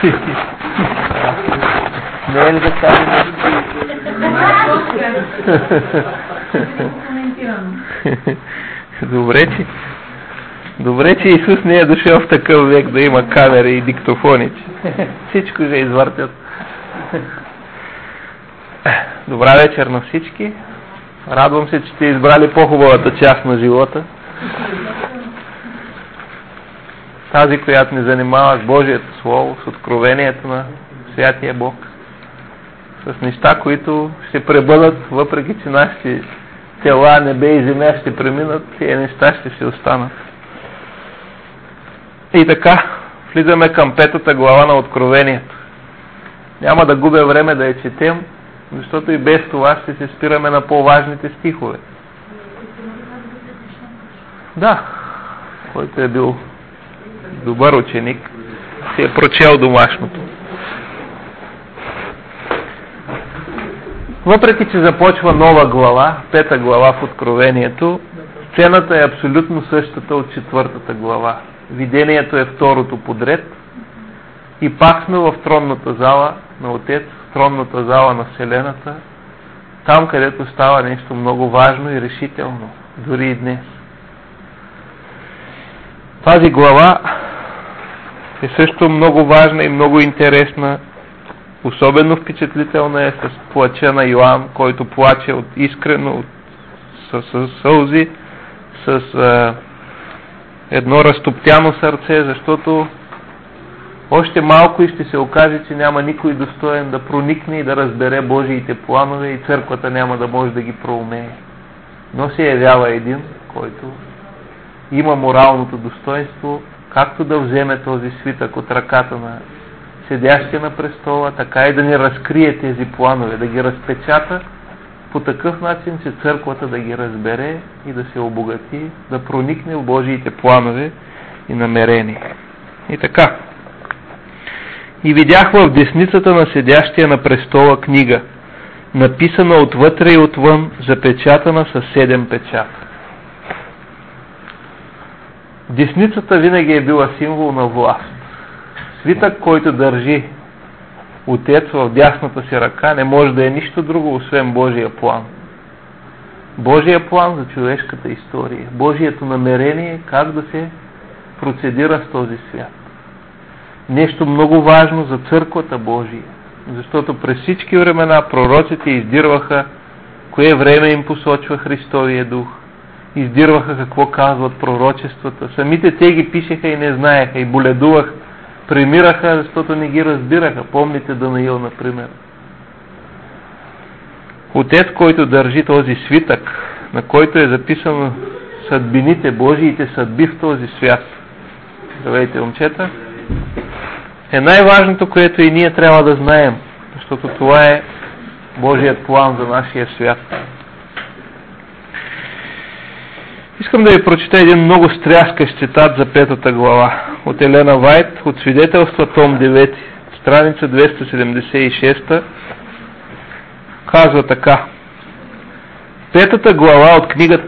Не е ли да кажем нещо? Добре, че Исус не е дошъл в такъв век да има камери и диктофони. Всичко ще извъртят. Добра вечер на всички. Радвам се, че сте избрали по-хубавата част на живота. Тази, която ни занимава с Божието Слово, с откровението на Святия Бог. С неща, които ще пребъдат, въпреки че нашите тела, небе и земя ще преминат, тези неща ще се останат. И така, влизаме към 5 глава на Откровението. Няма да губя време да я четем, защото и без това ще се спираме на по-важните стихове. Да, който е бил добър ученик, си е прочел домашното. Въпреки че започва нова глава, 5 глава в Откровението, сцената е абсолютно същата от 4 глава. Видението е второто подред и пак сме в тронната зала на Отец, в тронната зала на Вселената, там където става нещо много важно и решително, дори и днес. Тази глава е също много важна и много интересна. Особено впечатлителна е с плача на Йоан, който плаче искрено, с сълзи, с едно разтоптяно сърце, защото още малко и ще се окаже, че няма никой достоен да проникне и да разбере Божиите планове и църквата няма да може да ги проумее. Но се явява един, който има моралното достоинство, както да вземе този свитък от ръката на седящия на престола, така и да ни разкрие тези планове, да ги разпечата по такъв начин, че църквата да ги разбере и да се обогати, да проникне в Божиите планове и намерения. И така. И видях в десницата на седящия на престола книга, написана отвътре и отвън, запечатана със 7 печата. Десницата винаги е била символ на власт. Свитък, който държи Отец в дясната си ръка, не може да е нищо друго, освен Божия план. Божия план за човешката история. Божието намерение как да се процедира с този свят. Нещо много важно за църквата Божия. Защото през всички времена пророците издирваха кое време им посочва Христовия дух. Издирваха какво казват пророчествата. Самите те ги пишеха и не знаеха и боледуваха. Премираха, защото не ги разбираха. Помните Данаил, например. Отец, който държи този свитък, на който е записано съдбините, Божиите съдби в този свят. Здравейте, момчета. Е най-важното, което и ние трябва да знаем, защото това е Божият план за нашия свят. Искам да ви прочита един много стряскащ цитат за 5 глава от Елена Вайт, от Свидетелства, том 9, страница 276. Казва така. 5 глава от книгата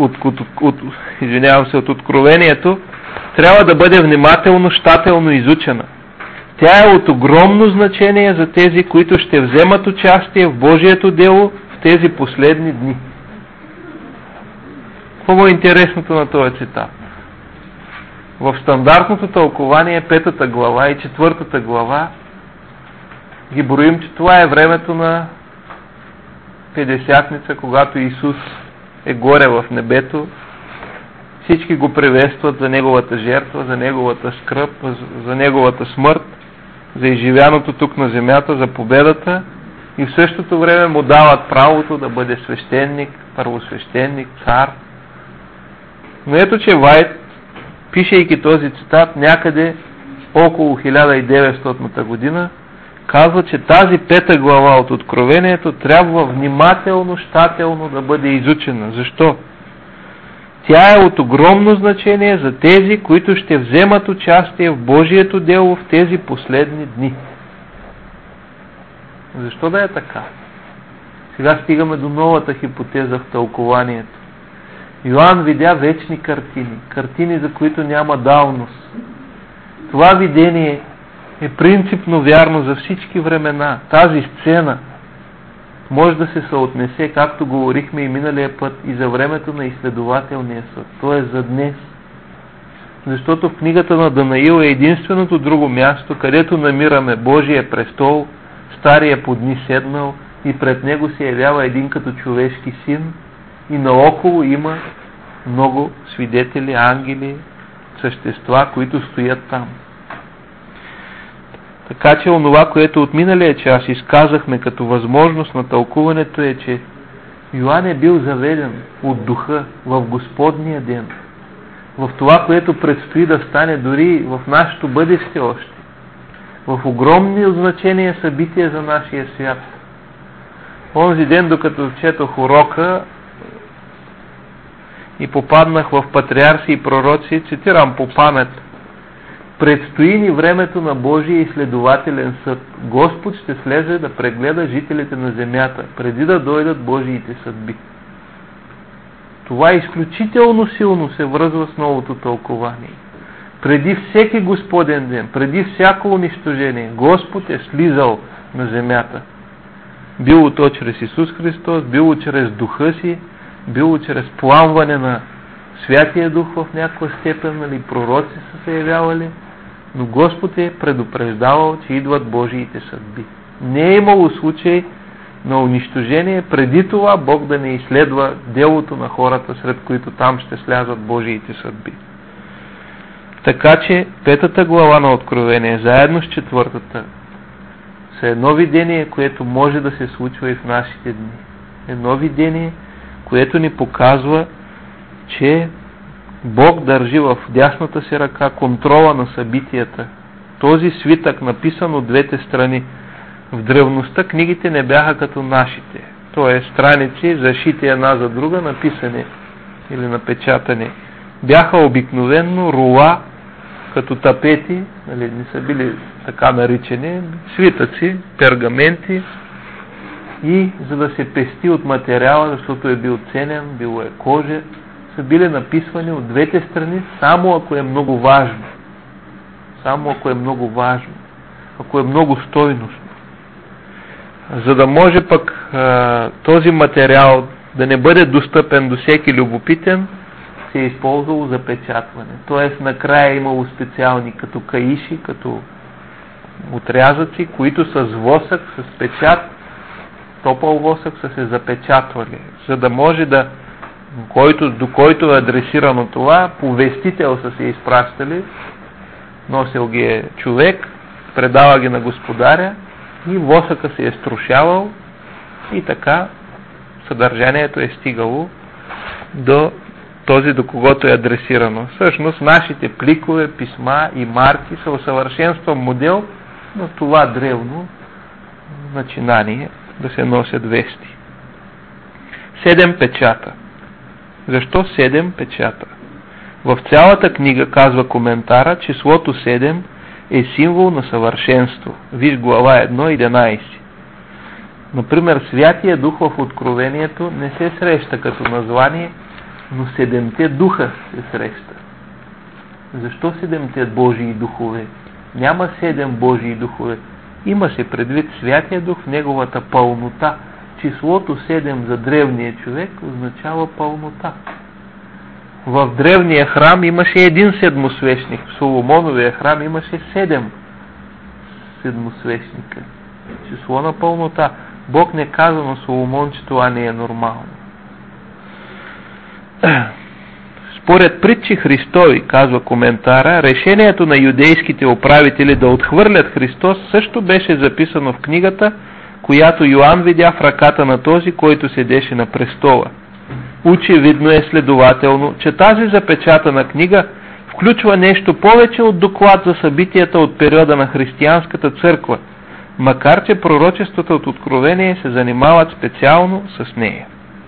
от Откровението трябва да бъде внимателно, щателно изучена. Тя е от огромно значение за тези, които ще вземат участие в Божието дело в тези последни дни. Какво е интересното на този цитат? В стандартното тълкование 5 глава и 4 глава ги броим, че това е времето на Петдесятница, когато Исус е горе в небето. Всички го приветстват за Неговата жертва, за Неговата скръб, за Неговата смърт, за изживяното тук на земята, за победата и в същото време му дават правото да бъде свещеник, първосвещеник, цар. Но ето, че Вайт, пишейки този цитат някъде около 1900 година, казва, че тази 5 глава от Откровението трябва внимателно, щателно да бъде изучена. Защо? Тя е от огромно значение за тези, които ще вземат участие в Божието дело в тези последни дни. Защо да е така? Сега стигаме до новата хипотеза в тълкованието. Йоан видя вечни картини, картини, за които няма давност. Това видение е принципно вярно за всички времена. Тази сцена може да се съотнесе, както говорихме и миналия път, и за времето на изследователния съд. То е за днес. Защото в книгата на Данаил е единственото друго място, където намираме Божия престол, стария под дни седнал и пред него се явява един като човешки син и наоколо има много свидетели, ангели, същества, които стоят там. Така че онова, което от миналия час изказахме като възможност на тълкуването е, че Йоан е бил заведен от духа в Господния ден, в това, което предстои да стане дори в нашето бъдеще още, в огромни значения събития за нашия свят. Онзи ден, докато четох урока и попаднах в Патриарси и пророци, цитирам по памет: предстои ни времето на Божия изследователен съд. Господ ще слезе да прегледа жителите на земята, преди да дойдат Божиите съдби. Това изключително силно се връзва с новото тълкование. Преди всеки Господен ден, преди всяко унищожение, Господ е слизал на земята. Било то чрез Исус Христос, било чрез духа си, било чрез пламване на Святия Дух в някаква степен, нали, пророци са се явявали, но Господ е предупреждавал, че идват Божиите съдби. Не е имало случай на унищожение преди това Бог да не изследва делото на хората, сред които там ще слязат Божиите съдби. Така че 5 глава на Откровение, заедно с 4, са едно видение, което може да се случва и в нашите дни. Едно видение, което ни показва, че Бог държи в дясната си ръка контрола на събитията. Този свитък, написан от двете страни. В древността книгите не бяха като нашите. То е страници, зашити една за друга, написани или напечатани. Бяха обикновенно рула, като тапети, нали, не са били така наричани, свитъци, пергаменти, и за да се пести от материала, защото е бил ценен, било е кожа, са били написвани от двете страни, само ако е много важно. Само ако е много важно. Ако е много стойностно. За да може пък този материал да не бъде достъпен до всеки любопитен, се е използвало запечатване. Тоест накрая е имало специални като каиши, като отрязъци, които с восък, с печат, топъл восък са се запечатвали, за да може да, до който е адресирано това, повестител са се изпращали, носил ги е човек, предава ги на господаря и восъка се е струшавал и така съдържанието е стигало до този, до когото е адресирано. Всъщност нашите пликове, писма и марки са усъвършенстван модел на това древно начинание да се носят вести. 7 печата. Защо 7 печата? В цялата книга, казва коментара, числото 7 е символ на съвършенство. Виж глава 1:11. Например, Святия Дух в Откровението не се среща като название, но 7-те духа се среща. Защо 7-те Божии духове? Няма 7 Божии духове. Има се предвид Святия Дух в неговата пълнота. Числото 7 за древния човек означава пълнота. В древния храм имаше един седмосвещник. В Соломоновия храм имаше 7 седмосвещника. Число на пълнота. Бог не каза на Соломон, че това не е нормално. Според притчи Христови, казва коментара, решението на юдейските управители да отхвърлят Христос също беше записано в книгата, която Йоан видя в ръката на този, който седеше на престола. Очевидно е следователно, че тази запечатана книга включва нещо повече от доклад за събитията от периода на християнската църква, макар че пророчествата от Откровение се занимават специално с нея.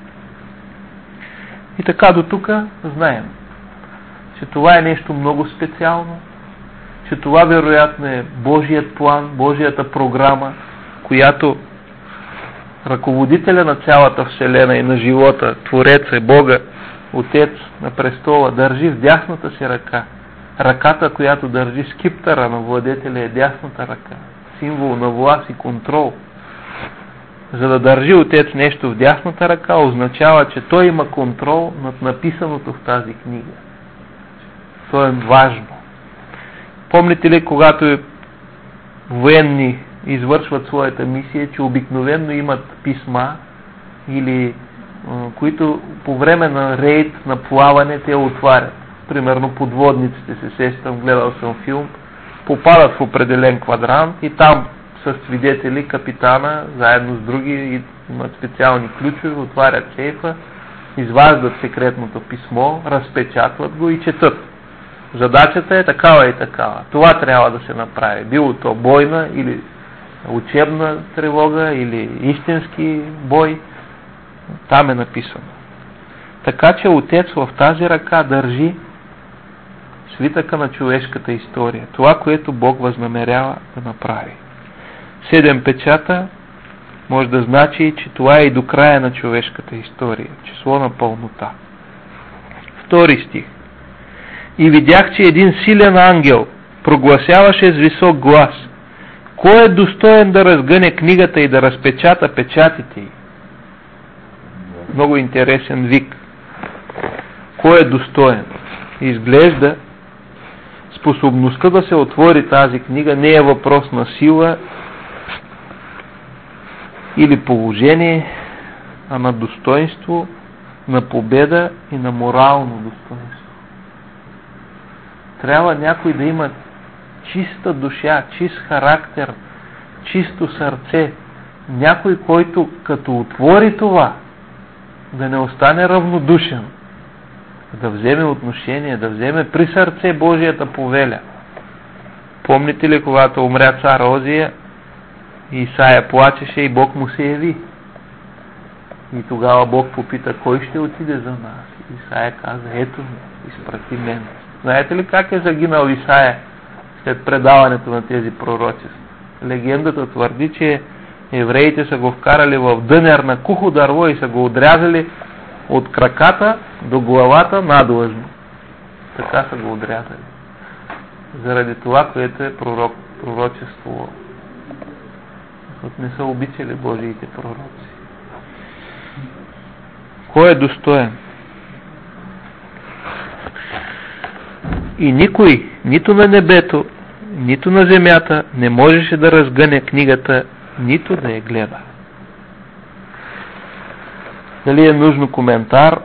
И така до тук знаем, че това е нещо много специално, че това вероятно е Божият план, Божията програма, която ръководителя на цялата Вселена и на живота, Твореца, Бога, Отец на престола, държи в дясната си ръка. Ръката, която държи скиптъра на владетеля, е дясната ръка. Символ на власт и контрол. За да държи отец нещо в дясната ръка, означава, че той има контрол над написаното в тази книга. То е важно. Помните ли, когато военни извършват своята мисия, че обикновено имат писма, или които по време на рейд, на плаване, те отварят. Примерно подводниците, се сещам, гледал съм филм, попадат в определен квадрант и там са свидетели капитана, заедно с други, имат специални ключове, отварят сейфа, изваждат секретното писмо, разпечатват го и четат. Задачата е такава и такава. Това трябва да се направи. Било то бойна или учебна тревога или истински бой, там е написано. Така че отец в тази ръка държи свитъка на човешката история. Това, което Бог възнамерява да направи. 7 печата може да значи, че това е и до края на човешката история. Число на пълнота. 2 стих. И видях, че един силен ангел прогласяваше с висок глас: кой е достоен да разгъне книгата и да разпечата печатите й? Много интересен вик. Кой е достоен? Изглежда, способността да се отвори тази книга не е въпрос на сила или положение, а на достоинство, на победа и на морално достоинство. Трябва някой да има чиста душа, чист характер, чисто сърце. Някой, който като отвори това, да не остане равнодушен, да вземе отношение, да вземе при сърце Божията повеля. Помните ли, когато умря цар Озия, Исаия плачеше и Бог му се яви? И тогава Бог попита: кой ще отиде за нас? Исаия каза: ето ми, изпрати мен. Знаете ли как е загинал Исаия след предаването на тези пророчества? Легендата твърди, че евреите са го вкарали в дънер на кухо дърво и са го отрязали от краката до главата надлъжно. Така са го отрязали. Заради това, което е пророчество. Защото не са обичали Божиите пророци. Кой е достоен? И никой, нито на небето, нито на земята, не можеше да разгъне книгата, нито да я гледа. Дали е нужно коментар?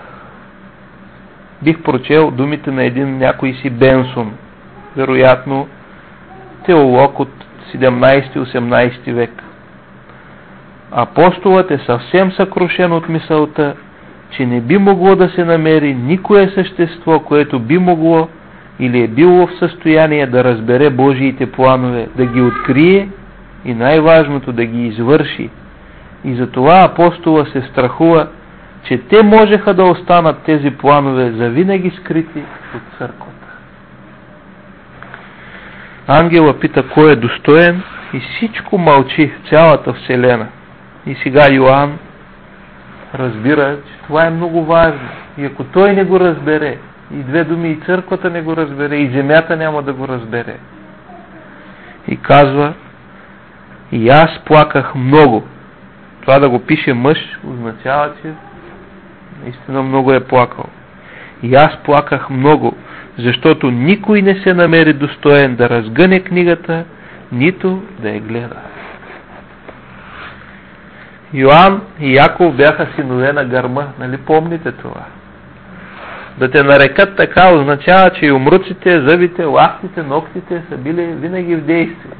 Бих прочел думите на един някой си Бенсон, вероятно теолог от 17-18 век. Апостолът е съвсем съкрушен от мисълта, че не би могло да се намери никое същество, което би могло или е било в състояние да разбере Божиите планове, да ги открие и най-важното да ги извърши. И затова апостола се страхува, че те можеха да останат тези планове завинаги скрити от църквата. Ангела пита кой е достоен и всичко мълчи в цялата вселена. И сега Йоан разбира, че това е много важно. И ако той не го разбере, и две думи, и църквата не го разбере, и земята няма да го разбере. И казва: и аз плаках много. Това да го пише мъж означава, че наистина много е плакал. И аз плаках много, защото никой не се намери достоен да разгъне книгата, нито да я гледа. Йоан и Яков бяха синове на гърма, нали помните това? Да те нарекат така означава, че и умруците, зъбите, лактите, ногтите са били винаги в действие.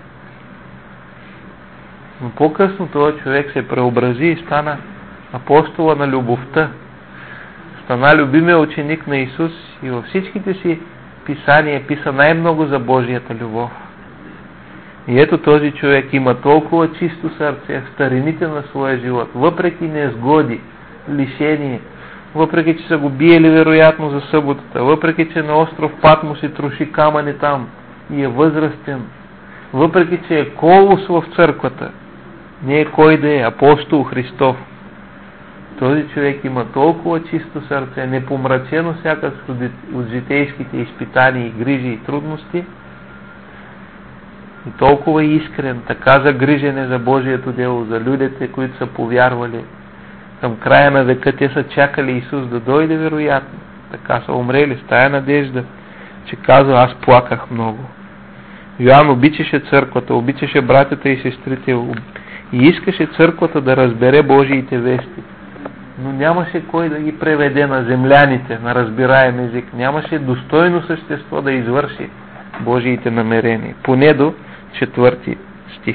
Но по-късно този човек се преобрази и стана апостола на любовта. Стана любимия ученик на Исус и във всичките си писания писа най-много за Божията любов. И ето този човек има толкова чисто сърце в старините на своя живот, въпреки незгоди, лишение, въпреки че са го биели вероятно за съботата, въпреки че на остров Патмос и троши камъни там и е възрастен, въпреки че е колос в църквата, не е кой да е, апостол Христов. този човек има толкова чисто сърце, непомрачено сякаш от житейските изпитания и грижи и трудности, и толкова искрен, така загрижен за Божието дело, за людите, които са повярвали. Към края на века те са чакали Исус да дойде, вероятно. Така са умрели с тая надежда, че казва: аз плаках много. Йоан обичаше църквата, обичаше братята и сестрите и искаше църквата да разбере Божиите вести. Но нямаше кой да ги преведе на земляните, на разбираем език. Нямаше достойно същество да извърши Божиите намерения. Поне до 4 стих.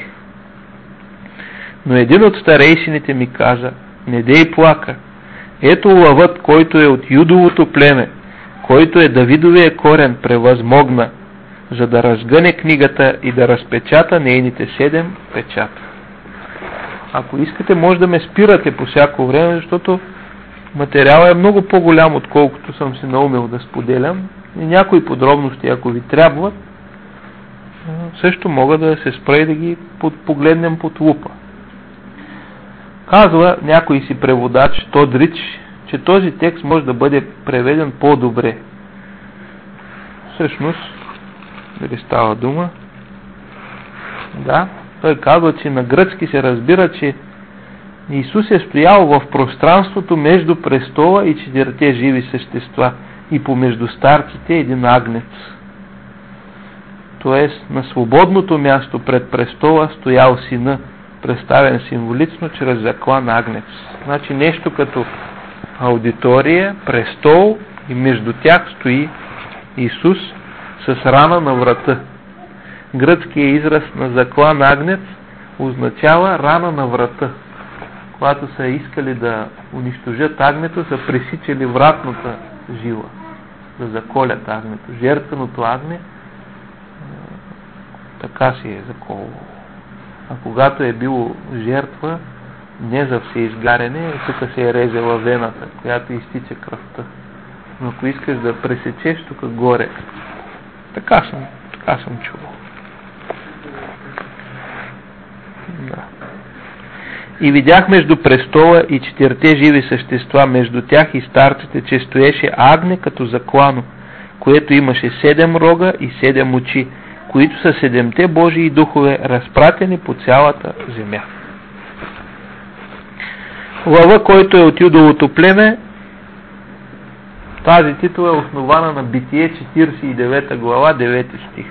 Но един от старейшините ми каза: не дей плака. Ето лъвът, който е от Юдовото племе, който е Давидовия корен, превъзмогна, за да разгъне книгата и да разпечата нейните 7 печата. Ако искате, може да ме спирате по всяко време, защото материалът е много по-голям, отколкото съм се наумил да споделям. И някои подробности, ако ви трябват, също мога да се спра и да ги погледнем под лупа. Казва някой си преводач, Тодрич, че този текст може да бъде преведен по-добре. Всъщност, дали става дума? Да, той казва, че на гръцки се разбира, че Исус е стоял в пространството между престола и 4 живи същества и помежду старците един агнец. Тоест, на свободното място пред престола стоял сина, представен символично чрез заклан агнец. Значи нещо като аудитория, престол и между тях стои Исус с рана на врата. Гръцкият израз на заклан агнец означава рана на врата. Когато са искали да унищожат агнето, са пресичали вратната жила, да заколят агнето. Жертвеното агне така си е заколвало. А когато е било жертва, не за всеизгаряне, тук се е резала вената, която изтича кръвта. Но ако искаш да пресечеш, тук горе. Така съм чувал. Да. И видях между престола и 4 живи същества, между тях и старците, че стоеше агне като заклано, което имаше 7 рога и 7 очи, които са 7 Божии духове, разпратени по цялата земя. Лъва, който е от Юдовото племе, тази титла е основана на Битие 49 глава, 9 стих.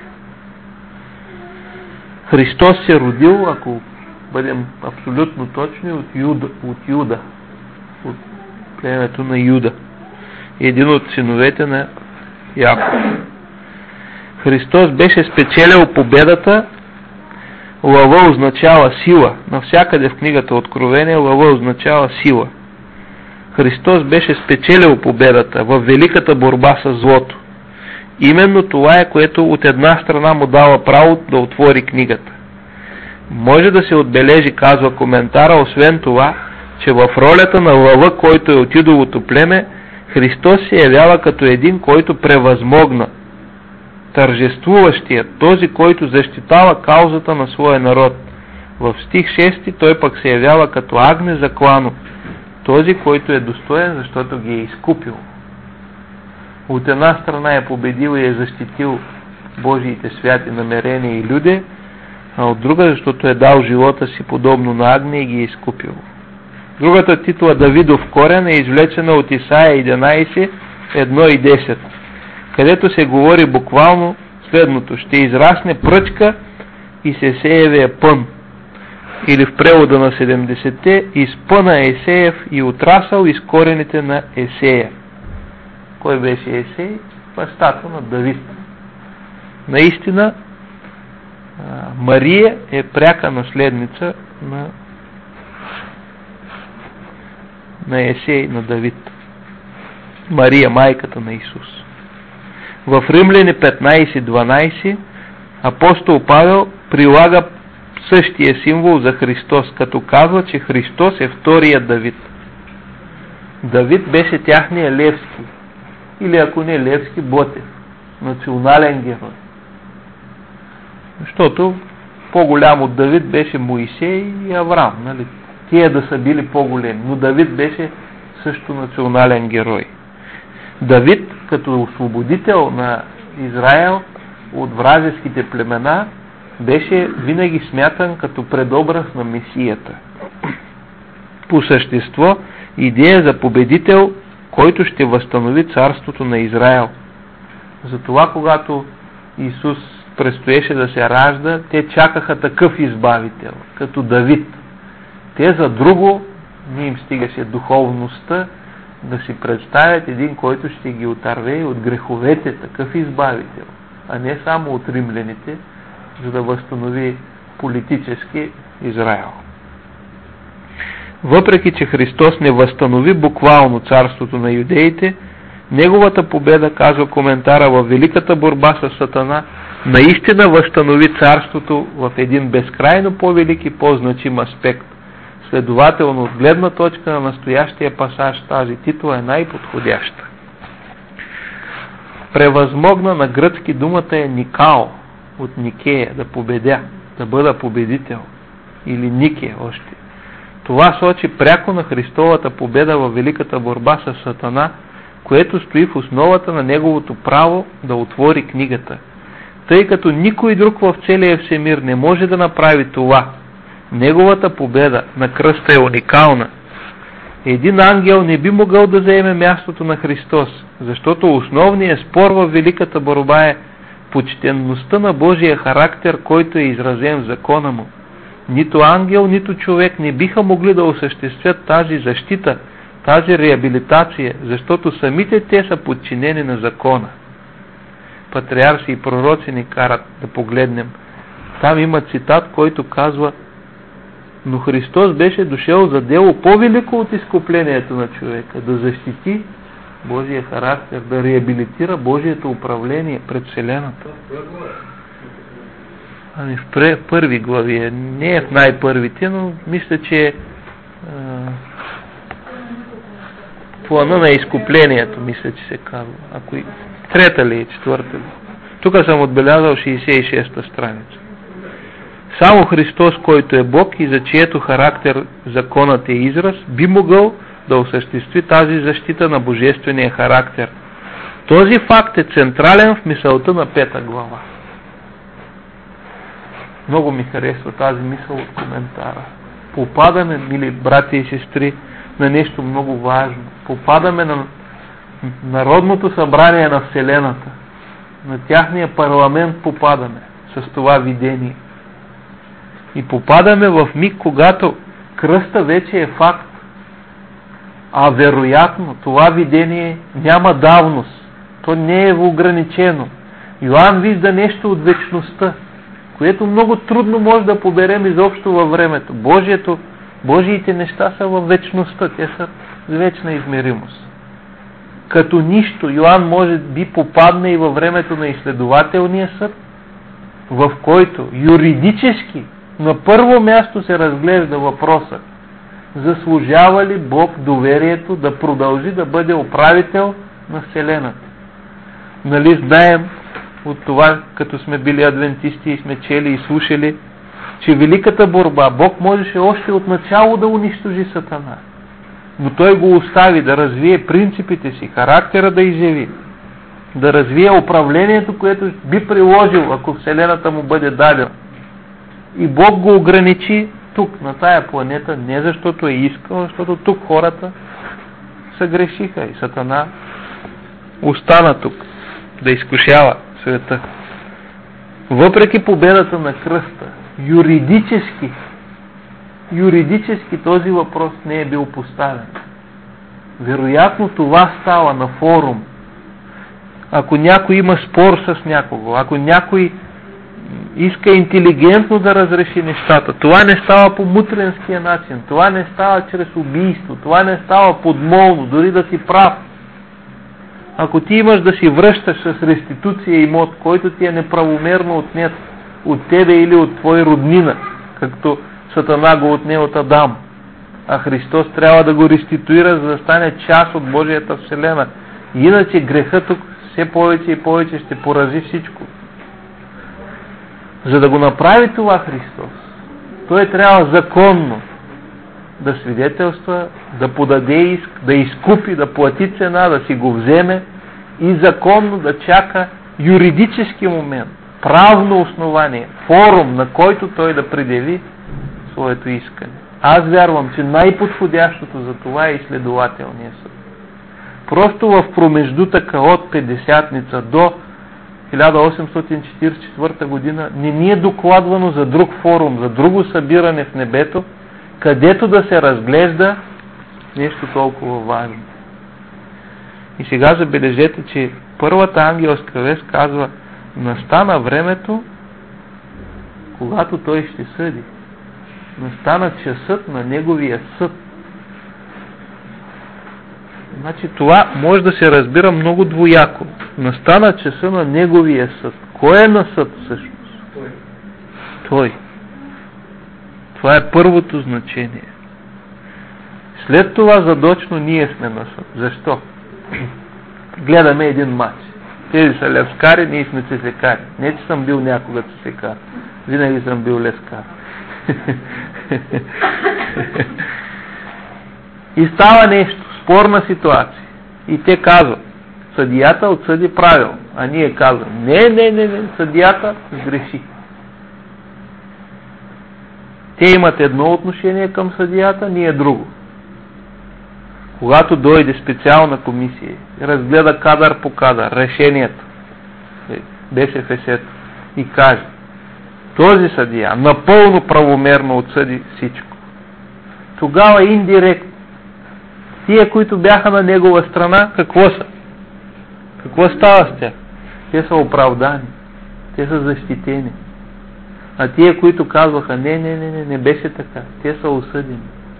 Христос се родил, ако бъдем абсолютно точни, от Юда, от племето на Юда. Един от синовете на Яков. Христос беше спечелил победата. Лъва означава сила. Навсякъде в книгата Откровение лъва означава сила. Христос беше спечелил победата в великата борба с злото. Именно това е, което от една страна му дава право да отвори книгата. Може да се отбележи, казва коментара, освен това, че в ролята на лъва, който е от Юдовото племе, Христос се явява като един, който превъзмогна, тържествуващия, този, който защитава каузата на своя народ. В стих 6 той пък се явява като агне заклано, този, който е достоен, защото ги е изкупил. От една страна е победил и е защитил Божиите святи намерения и люди, а от друга, защото е дал живота си подобно на агне и ги е изкупил. Другата титла Давидов корен е извлечена от Исаия 11, 1 и 10, където се говори буквално следното: ще израсне пръчка и се сеевия пън. Или в превода на 70-те, изпъна Есеев и отрасъл из корените на Есея. Кой беше Есей? Бащата на Давид. Наистина, Мария е пряка наследница на Есей, на Давид. Мария, майката на Исус. В Римляни 15:12 апостол Павел прилага същия символ за Христос, като казва, че Христос е втория Давид. Давид беше тяхния Левски, или ако не Левски, Ботев, национален герой. Защото по-голям от Давид беше Моисей и Авраам, нали? тия да са били по-големи. Но Давид беше също национален герой. Давид, като освободител на Израел от вражеските племена, беше винаги смятан като предобраз на Месията. По същество, идея за победител, който ще възстанови царството на Израел. Затова, когато Исус предстоеше да се ражда, те чакаха такъв избавител, като Давид. Те за друго не им стигаше духовността да си представят един, който ще ги отърве от греховете, такъв избавител, а не само от римляните, за да възстанови политически Израел. Въпреки че Христос не възстанови буквално царството на юдеите, неговата победа, казва коментара, във великата борба с Сатана, наистина възстанови царството в един безкрайно по-велик и по-значим аспект. Следователно, от гледна точка на настоящия пасаж, тази титла е най-подходяща. Превъзмогна на гръцки думата е Никао, от Никея, да победя, да бъда победител, или Нике още. Това сочи пряко на Христовата победа във великата борба с Сатана, което стои в основата на неговото право да отвори книгата. Тъй като никой друг в целия всемир не може да направи това, неговата победа на кръста е уникална. Един ангел не би могъл да заеме мястото на Христос, защото основният спор във великата борба е почтенността на Божия характер, който е изразен в закона му. Нито ангел, нито човек не биха могли да осъществят тази защита, тази реабилитация, защото самите те са подчинени на закона. Патриарси и пророци ни карат да погледнем. Там има цитат, който казва: но Христос беше дошъл за дело по-велико от изкуплението на човека, да защити Божия характер, да реабилитира Божието управление пред Вселената. Ами в първи глави, не е в най-първите, но мисля, че плана на изкуплението, мисля, че се казва. Ако трета ли е, четвърта ли? Тук съм отбелязал 66-та страница. Само Христос, който е Бог и за чието характер законът е израз, би могъл да осъществи тази защита на божествения характер. Този факт е централен в мисълта на 5 глава. Много ми харесва тази мисъл от коментара. Попадаме, мили брати и сестри, на нещо много важно. Попадаме на Народното събрание на Вселената. На тяхния парламент попадаме с това видение. И попадаме в миг, когато кръста вече е факт. А вероятно това видение няма давност. То не е ограничено. Йоан вижда нещо от вечността, което много трудно може да поберем изобщо във времето. Божиите неща са във вечността. Те са с вечна измеримост. Като нищо, Йоан може би попадне и във времето на изследователния съд, в който юридически на първо място се разглежда въпроса: заслужава ли Бог доверието да продължи да бъде управител на Вселената? Нали знаем от това, като сме били адвентисти и сме чели и слушали, че великата борба, Бог можеше още от начало да унищожи Сатана. Но Той го остави да развие принципите си, характера да изяви, да развие управлението, което би приложил, ако Вселената му бъде дадена. И Бог го ограничи тук, на тая планета, не защото е искал, защото тук хората се грешиха и Сатана остана тук да изкушава света. Въпреки победата на кръста, юридически този въпрос не е бил поставен. Вероятно това става на форум. Ако някой има спор с някого, ако някой иска интелигентно да разреши нещата, това не става по мутренския начин, това не става чрез убийство, това не става подмолно, дори да си прав. Ако ти имаш да си връщаш с реституция имот, който ти е неправомерно отнет от тебе или от твой роднина, както Сатана го отне от Адам, а Христос трябва да го реституира, за да стане част от Божията Вселена. Иначе грехът тук все повече и повече ще порази всичко. За да го направи това Христос, Той трябва законно да свидетелства, да подаде иск, да изкупи, да плати цена, да си го вземе и законно да чака юридически момент, правно основание, форум, на който той да предяви своето искане. Аз вярвам, че най-подходящото за това е изследователния съд. Просто в промеждутъка от Петдесятница до 1844 година не ни е докладвано за друг форум, за друго събиране в небето, където да се разглежда нещо толкова важно. И сега забележете, че първата ангелска вест казва: настана времето, когато той ще съди. Настана часът на неговия съд. Значи това може да се разбира много двояко. Настана часа на неговия съд. Кой е на съд всъщност? Той. Това е първото значение. След това задочно ние сме на съд. Защо? Гледаме един матч. Тези са лескари, ние сме цецекари. Не, че съм бил някога цецекар. Винаги съм бил лескар. И става нещо, спорна ситуация. И те казват: съдията отсъди правилно. А ние казваме: не, съдията сгреши. Те имат едно отношение към съдията, ние друго. Когато дойде специална комисия, разгледа кадър по кадър решението, ДСФС-то, и каже: този съдия напълно правомерно отсъди всичко. Тогава индиректно тия, които бяха на негова страна, какво са? Какво става с тях? Те са оправдани, те са защитени. А тия, които казваха: не беше така, те са осъдени.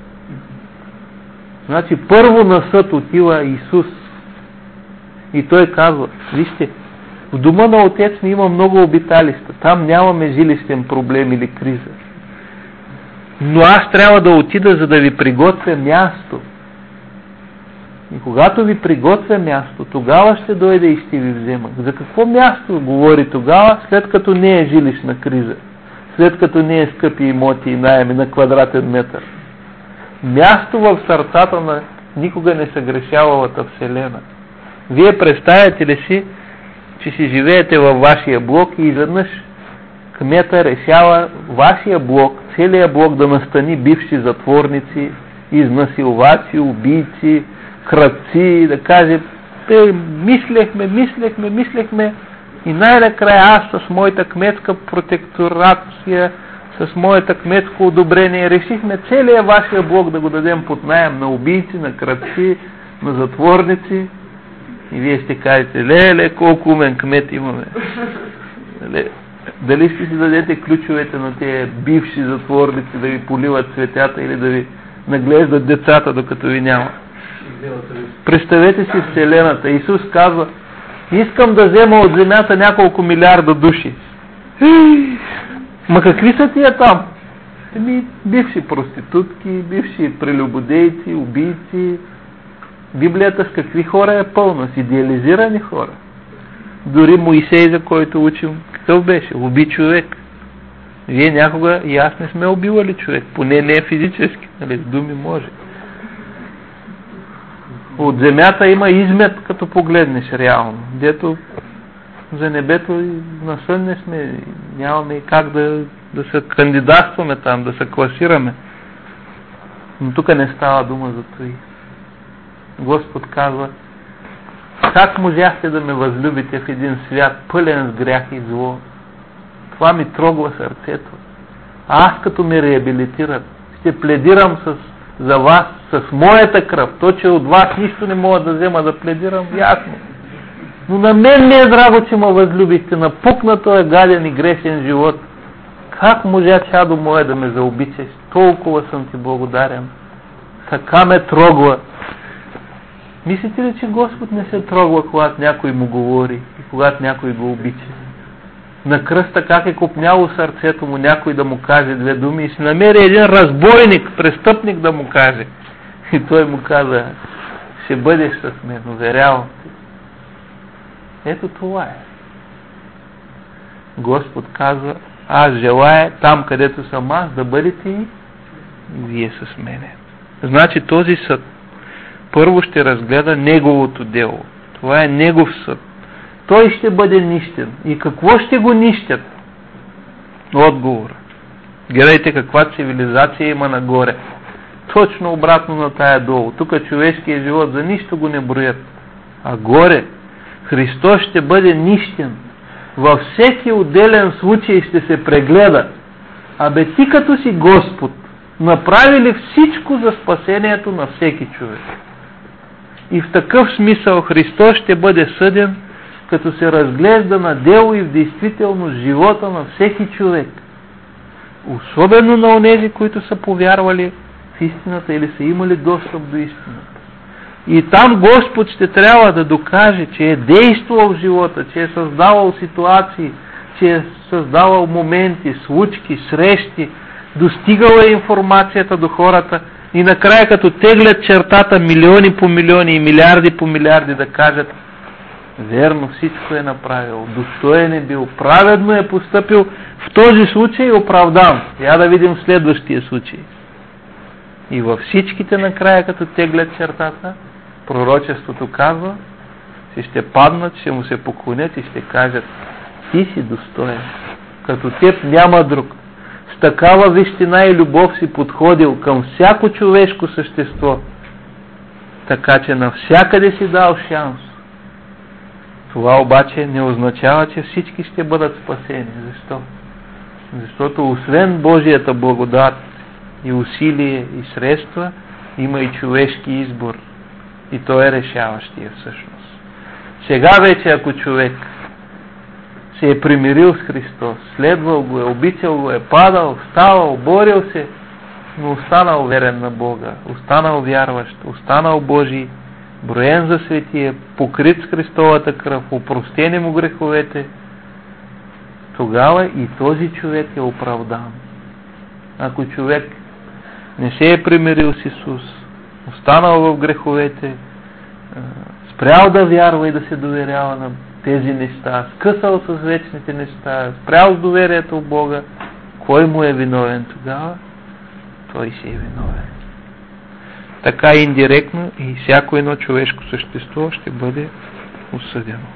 Значи първо на съд отива Исус. И той казва: вижте, в дома на Отец ми има много обиталища. Там нямаме жилищен проблем или криза. Но аз трябва да отида, за да ви приготвя място. И когато ви приготвя място, тогава ще дойде и ще ви взема. За какво място говори тогава, след като не е жилищна криза? След като не е скъпи имоти и наеми на квадратен метър? Място в сърцата на никога не съгрешавалата вселена. Вие представяте ли си, че си живеете във вашия блок и изведнъж кмета решава вашия блок, целият блок да настани бивши затворници, изнасилвачи, убийци, крадци, да каже: мислехме и най-накрая аз с моята кметска протекторация, с моята кметско одобрение решихме целият вашия блок да го дадем под наем на убийци, на крадци, на затворници. И вие ще кажете: леле, колко умен кмет имаме. Дали ще си дадете ключовете на тези бивши затворници да ви поливат цветята или да ви наглеждат децата, докато ви няма? Представете си вселената. Исус казва: искам да взема от земята няколко милиарда души. Ма какви са тия там? Бивши проститутки, бивши прелюбодейци, убийци. Библията с какви хора е пълна? С идеализирани хора. Дори Моисей, за който учим, какъв беше? Уби човек. Вие някога и аз не сме убивали човек. Поне не физически. Нали, с думи може. От земята има измет, като погледнеш реално. Дето за небето на сън не сме. Нямаме и как да се кандидатстваме там, да се класираме. Но тук не става дума за това. Господ казва: как можахте да ме възлюбите в един свят пълен с грях и зло? Това ми трогва сърцето. Аз като ме реабилитират, ще пледирам за вас с моята кръв. То, че от вас нищо не мога да взема да пледирам, ясно. Но на мен не е драго, че ме възлюбихте. Напукна този гаден и грешен живот. Как можа, чадо мое, да ме заобичаш? Толкова съм ти благодарен. Така ме трогва. Мислите ли, че Господ не се трогва, когато някой му говори и когато някой го обича? На кръста как е копняло сърцето му някой да му каже две думи и се намери един разбойник, престъпник да му каже. И той му каза: ще бъдеш с мен, уверявам те. Ето това е. Господ казва: аз желая там, където съм аз, да бъдете и вие с мене. Значи този съд първо ще разгледа неговото дело. Това е негов съд. Той ще бъде нищен. И какво ще го нищят? Отговор. Гледайте каква цивилизация има нагоре. Точно обратно на тая долу. Тук човешкият живот за нищо го не броят. А горе Христос ще бъде нищен. Във всеки отделен случай ще се прегледа. Абе ти като си Господ, направи ли всичко за спасението на всеки човек? И в такъв смисъл Христос ще бъде съден, като се разглежда на дело и в действителност живота на всеки човек. Особено на онези, които са повярвали в истината или са имали достъп до истината. И там Господ ще трябва да докаже, че е действал в живота, че е създавал ситуации, че е създавал моменти, случки, срещи, достигала информацията до хората и накрая като теглят чертата милиони по милиони и милиарди по милиарди да кажат: верно, всичко е направил, достоен е бил, праведно е постъпил, в този случай оправдан. Я да видим следващия случай. И във всичките накрая, като теглят чертата, пророчеството казва, че ще паднат, ще му се поклонят и ще кажат: ти си достоен, като теб няма друг. С такава вещина и любов си подходил към всяко човешко същество, така че навсякъде си дал шанс. Това обаче не означава, че всички ще бъдат спасени. Защо? Защото освен Божията благодат и усилие и средства, има и човешки избор. И той е решаващия всъщност. Сега вече, ако човек се е примирил с Христос, следвал го е, обичал го е, падал, ставал, борил се, но останал верен на Бога, останал вярващ, останал Божий, броен за светия, покрит с Христовата кръв, опростени му греховете, тогава и този човек е оправдан. Ако човек не се е примирил с Исус, останал в греховете, спрял да вярва и да се доверява на тези неща, скъсал с вечните неща, спрял с доверието в Бога, кой му е виновен тогава? Той си е виновен. Така индиректно и всяко едно човешко същество ще бъде осъдено.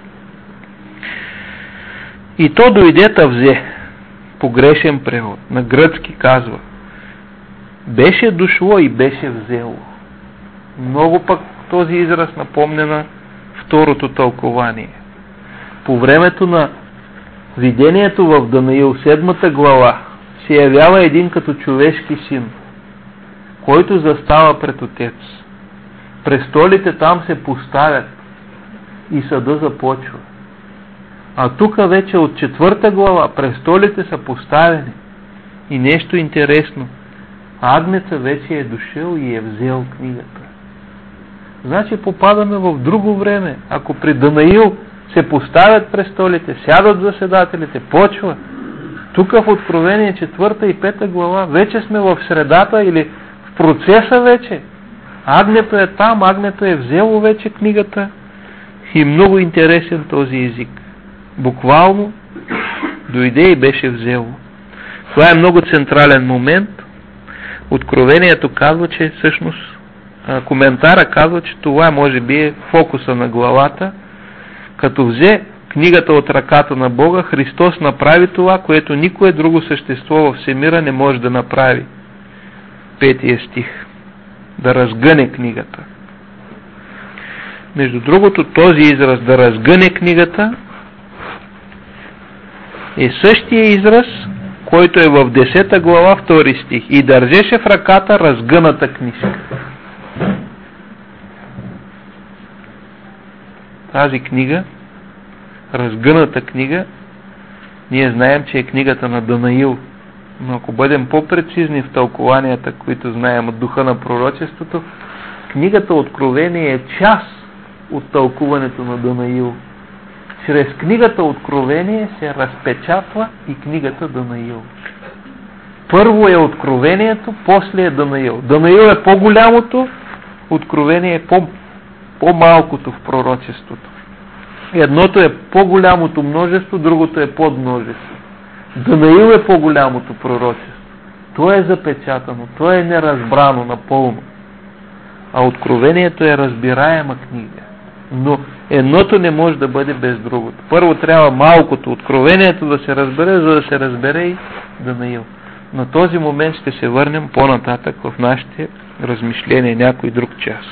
И то дойде та взе, погрешен превод, на гръцки казва: беше дошло и беше взело. Много пък този израз напомня на второто тълкование. По времето на видението в Данаил, 7 глава, се явява един като човешки син, който застава пред Отец. Престолите там се поставят и съда започва. А тук вече от 4 глава престолите са поставени. И нещо интересно, Агнеца вече е дошъл и е взел книгата. Значи попадаме в друго време. Ако при Данаил се поставят престолите, сядат заседателите, почва. Тук в Откровение 4 и 5 глава вече сме в средата или в процеса вече. Агнето е там, Агнето е взело вече книгата. И много интересен този език. Буквално дойде и беше взело. Това е много централен момент. Откровението казва, че всъщност коментара казва, че това може би е фокуса на главата. Като взе книгата от ръката на Бога, Христос направи това, което никое друго същество във всемира не може да направи. 5 стих. Да разгъне книгата. Между другото, този израз да разгъне книгата е същия израз, който е в 10 глава, 2 стих. И държеше в ръката разгъната книжка. Тази книга, разгъната книга, ние знаем, че е книгата на Данаил. Но ако бъдем по-прецизни в тълкованията, които знаем от духа на пророчеството, книгата Откровение е част от тълкуването на Данаил. Чрез книгата Откровение се разпечатва и книгата Данаил. Първо е Откровението, после е Данаил. Данаил е по-голямото, Откровение е по-малкото в пророчеството. Едното е по-голямото множество, другото е подмножество. Данаил е по-голямото пророчество. То е запечатано, то е неразбрано напълно. А Откровението е разбираема книга. Но едното не може да бъде без другото. Първо трябва малкото Откровението да се разбере, за да се разбере и Данаил. На този момент ще се върнем по-нататък в нашите размишления някой друг час.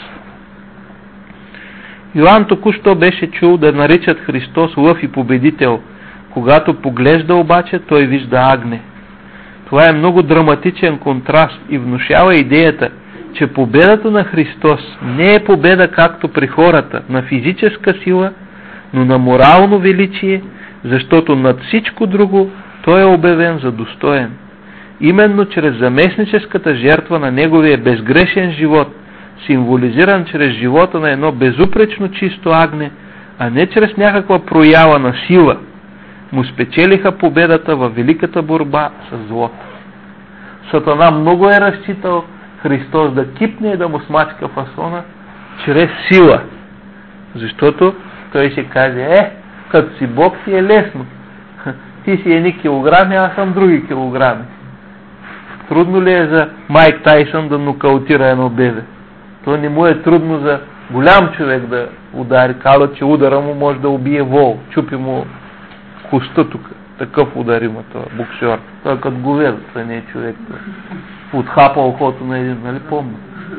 Йоан току-що беше чул да наричат Христос лъв и победител. Когато поглежда обаче, той вижда агне. Това е много драматичен контраст и внушава идеята, че победата на Христос не е победа както при хората, на физическа сила, но на морално величие, защото над всичко друго той е обявен за достоен. Именно чрез заместническата жертва на неговия безгрешен живот, символизиран чрез живота на едно безупречно чисто агне, а не чрез някаква проява на сила, му спечелиха победата във великата борба с злото. Сатана много е разчитал Христос да кипне и да му смачка фасона чрез сила. Защото той ще каже, като си Бог си е лесно. Ти си едни килограми, аз съм други килограми. Трудно ли е за Майк Тайсън да нокаутира едно бебе? То не му е трудно за голям човек да удари. Казва, че удара му може да убие вол. Чупи му коста тук. Такъв удар има това боксер. Той е като говедо, това не е човек. Отхапа ухото на един, нали помня?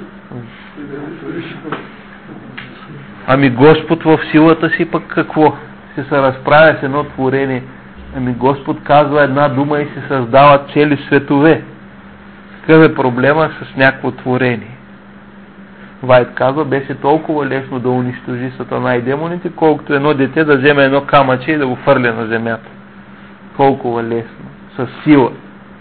Ами Господ в силата си пък какво? Ще се разправя с едно творение. Ами Господ казва една дума и се създават цели светове. Какъв е проблема с някакво творение? Вайт казва, беше толкова лесно да унищожи Сатана и демоните, колкото едно дете да вземе едно камъче и да го фърля на земята. Толкова лесно. С сила.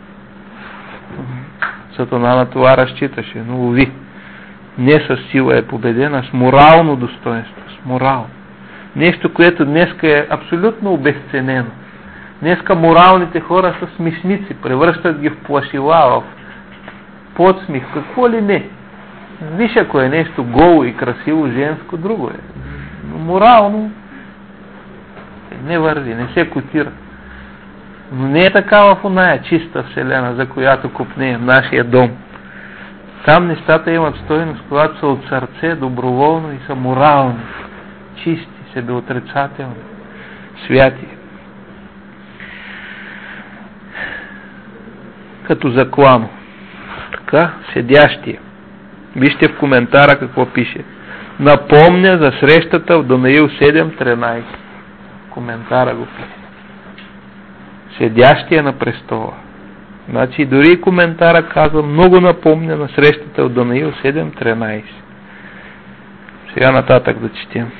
Сатана на това разчиташе, но уви. Не с сила е победен, а с морално достоинство. С морал. Нещо, което днеска е абсолютно обезценено. Днеска моралните хора са смешници, превръщат ги в плашила, в подсмих, какво ли не. Виж, ако е нещо голо и красиво, женско, друго е. Но морално не върви, не се котира. Но не е така в оная чиста вселена, за която копнеем, нашия дом. Там нещата имат стойност, когато са от сърце, доброволно и са морални, чисти, себеотрицателни, святи. Като заклано. Така, седящия. Вижте в коментара какво пише. Напомня за срещата в Данаил 7.13. Коментара го пише. Седящия на престола. Значи дори коментара казва, много напомня на срещата в Данаил 7.13. Сега нататък да четем.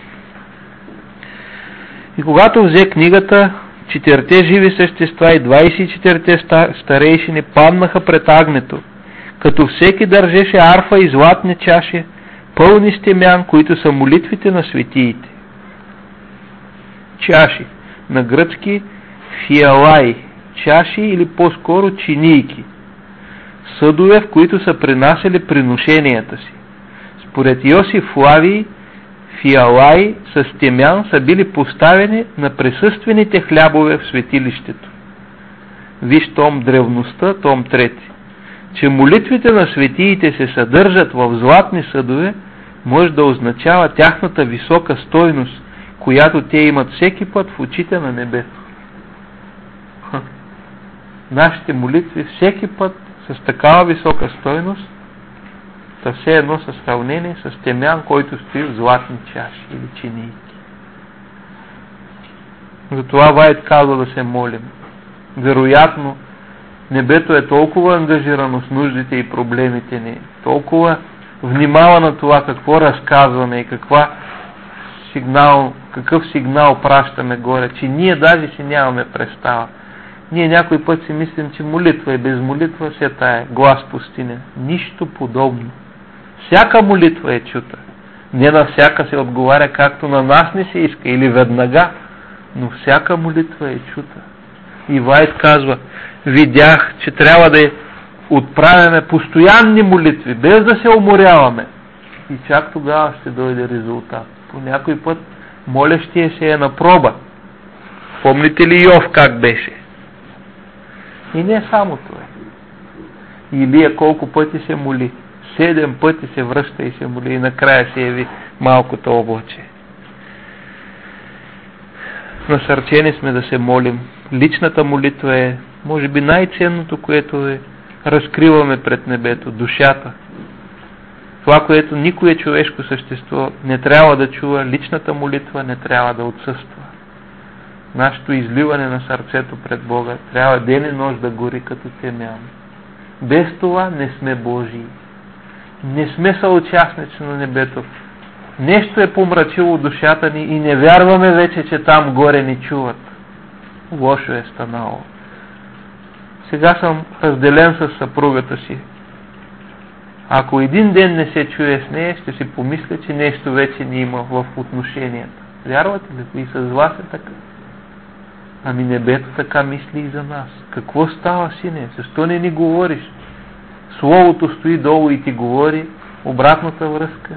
И когато взе книгата, 4 живи същества и 24 старейшини паднаха пред агнето, като всеки държеше арфа и златни чаши, пълни с темян, които са молитвите на светиите. Чаши. На гръцки фиалай. Чаши или по-скоро чинийки. Съдове, в които са принасяли приношенията си. Според Йосиф Флавий, фиалай с темян са били поставени на присъствените хлябове в светилището. Виж том Древността, том 3. Че молитвите на светиите се съдържат в златни съдове, може да означава тяхната висока стойност, която те имат всеки път в очите на небето. Нашите молитви всеки път с такава висока стойност, та все едно са сравнени с темян, който стои в златни чаши или чинийки. Затова Вайт казва да се молим. Вероятно, небето е толкова ангажирано с нуждите и проблемите ни, толкова внимава на това какво разказваме и какъв сигнал пращаме горе, че ние даже си нямаме представа. Ние някой път си мислим, че молитва и без молитва се тая глас пустиня. Нищо подобно. Всяка молитва е чута. Не на всяка се отговаря както на нас не се иска или веднага, но всяка молитва е чута. И Вайт казва, видях, че трябва да отправяме постоянни молитви, без да се уморяваме. И чак тогава ще дойде резултат. По някой път молещия се е на проба. Помните ли Йов как беше? И не само това. Илия колко пъти се моли? 7 пъти се връща и се моли и накрая се яви малкото облаче. Насърчени сме да се молим. Личната молитва е, може би, най-ценното, което разкриваме пред небето, душата. Това, което никое човешко същество не трябва да чува, личната молитва не трябва да отсъства. Нашето изливане на сърцето пред Бога трябва ден и нощ да гори като темян. Без това не сме Божии. Не сме съучастници на небето. Нещо е помрачило душата ни и не вярваме вече, че там горе ни чуват. Лошо е станало. Сега съм разделен с съпругата си. Ако един ден не се чуе с нея, ще си помисля, че нещо вече не има в отношенията. Вярвате ли? И с вас е така. Ами небето така мисли и за нас. Какво става, сине? Защо не ни говориш? Словото стои долу и ти говори обратната връзка.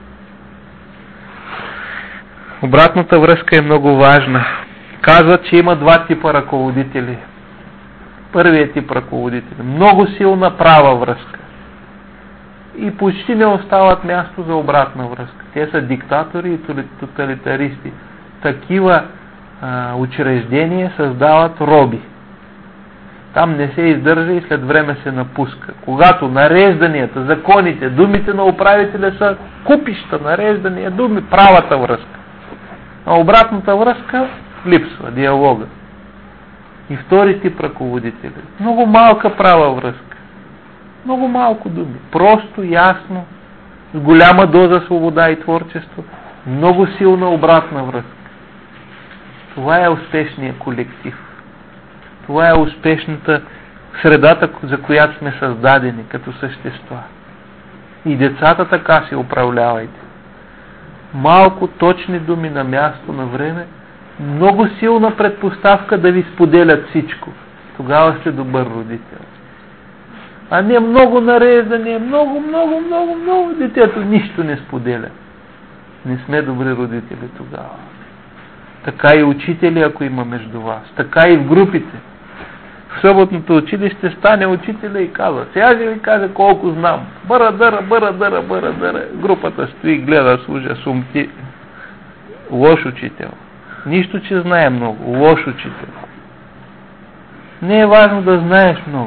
Обратната връзка е много важна. Казват, че има 2 типа ръководители. Първият тип ръководители. Много силна права връзка. И почти не остават място за обратна връзка. Те са диктатори и тоталитаристи. Такива учреждения създават роби. Там не се издържа и след време се напуска. Когато нарежданията, законите, думите на управителя са купища, нареждания, думи, правата връзка. А обратната връзка липсва, диалога. И втори тип ръководители. Много малка права връзка. Много малко думи. Просто, ясно, с голяма доза свобода и творчество. Много силна обратна връзка. Това е успешният колектив. Това е успешната средата, за която сме създадени като същества. И децата така се управлявайте. Малко точни думи на място, на време, много силна предпоставка да ви споделят всичко. Тогава сте добър родител. А не много нареждане, много, детето нищо не споделя. Не сме добри родители тогава. Така и учители, ако има между вас. Така и в групите. В съботното училище стане учителя и казва: сега ще ви кажа колко знам. Бъра. Групата стои, гледа, служа, сумти. Лош учител. Нищо, че знае много. Лош учител. Не е важно да знаеш много.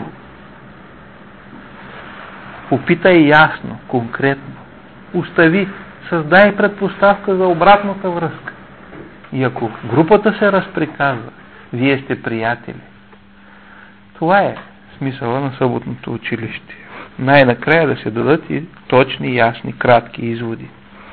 Попитай ясно, конкретно. Остави, създай предпоставка за обратната връзка. И ако групата се разприказва, вие сте приятели. Това е смисъла на съботното училище. Най-накрая да се дадат и точни, ясни, кратки изводи.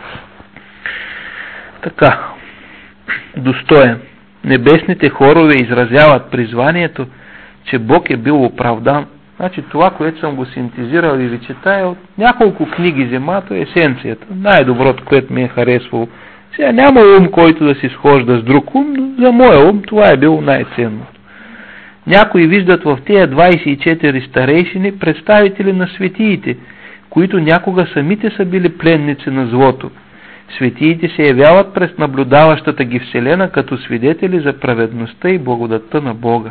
Така. Достоен. Небесните хорове изразяват призванието, че Бог е бил оправдан. Значи това, което съм го синтезирал и ви читая от няколко книги, земата, есенцията. Най-доброто, което ми е харесвало. Сега няма ум, който да си схожда с друг ум, но за моя ум това е било най-ценно. Някои виждат в тези 24 старейшини представители на светиите, които някога самите са били пленници на злото. Светиите се явяват през наблюдаващата ги вселена като свидетели за праведността и благодатта на Бога.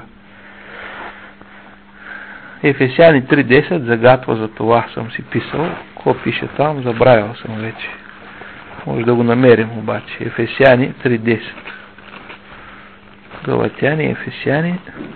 Ефесяни 3.10 загатва за това, съм си писал. Какво пише там? Забравял съм вече. Може да го намерим обаче. Ефесяни 3.10. Галатяни, Ефесяни.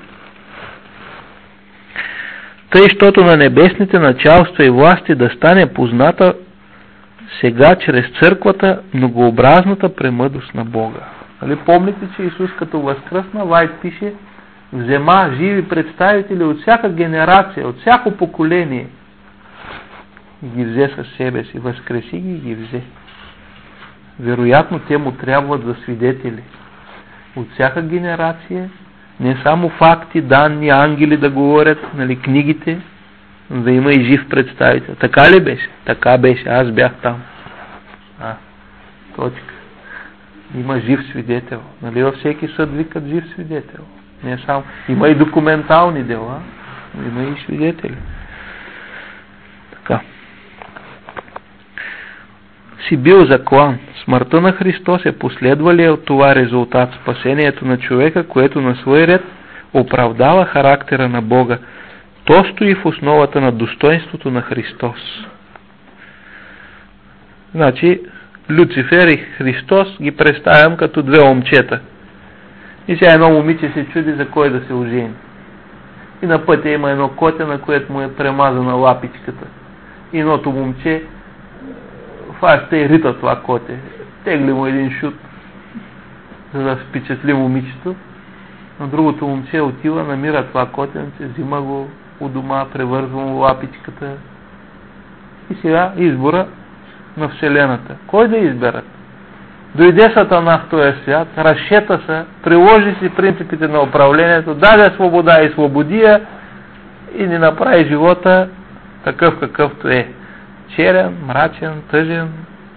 Тъй, щото на небесните началства и власти да стане позната сега чрез църквата многообразната премъдрост на Бога. Нали, помните, че Исус като възкръсна, Вайт пише: взема живи представители от всяка генерация, от всяко поколение и ги взе със себе си, възкреси ги и ги взе. Вероятно те му трябват за свидетели от всяка генерация, не само факти, данни, ангели да говорят, нали, книгите, да има и жив представител. Така ли беше? Така беше, аз бях там. Точка. Има жив свидетел. Нали, във всеки съд викат жив свидетел. Не само. Има и документални дела, има и свидетели. Така. Си бил заклан. Смъртта на Христос е последва ли от това резултат, спасението на човека, което на свой ред оправдава характера на Бога, То стои в основата на достоинството на Христос. Значи, Люцифер и Христос ги представям като две момчета. И сега едно момиче се чуди за кой да се ожени. И на пътя има едно коте, на което му е премазана лапичката. И едното момче фаща и рита това коте. Тегли му един шут, за да впечатли момичето. На другото момче отива, намира това котенце, взима го у дома, превързва му лапичката. И сега избора на Вселената. Кой да изберат? Дойде Сатана в този свят, разшета се, приложи си принципите на управлението, даде свобода и свободия и ни направи живота такъв какъвто е. Черен, мрачен, тъжен.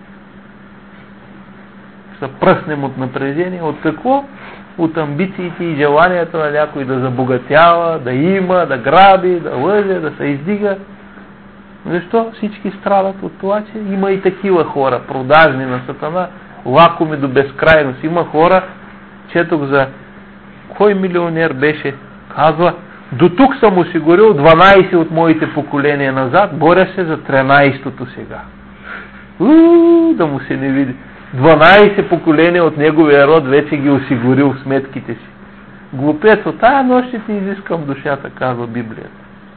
Се пръснем от напрежение. От какво? От амбициите и желанията на някой да забогатява, да има, да граби, да лъже, да се издига. Защо? Всички страдат от това, че има и такива хора, продажни на Сатана, лакоми до безкрайност. Има хора, четох за кой милионер беше, казва, до тук съм осигурил 12 от моите поколения назад, боря се за 13-то сега. Да му се не види. 12 поколения от неговия род вече ги осигурил в сметките си. Глупец, от тая нощ ще ти изискам душата, казва Библията.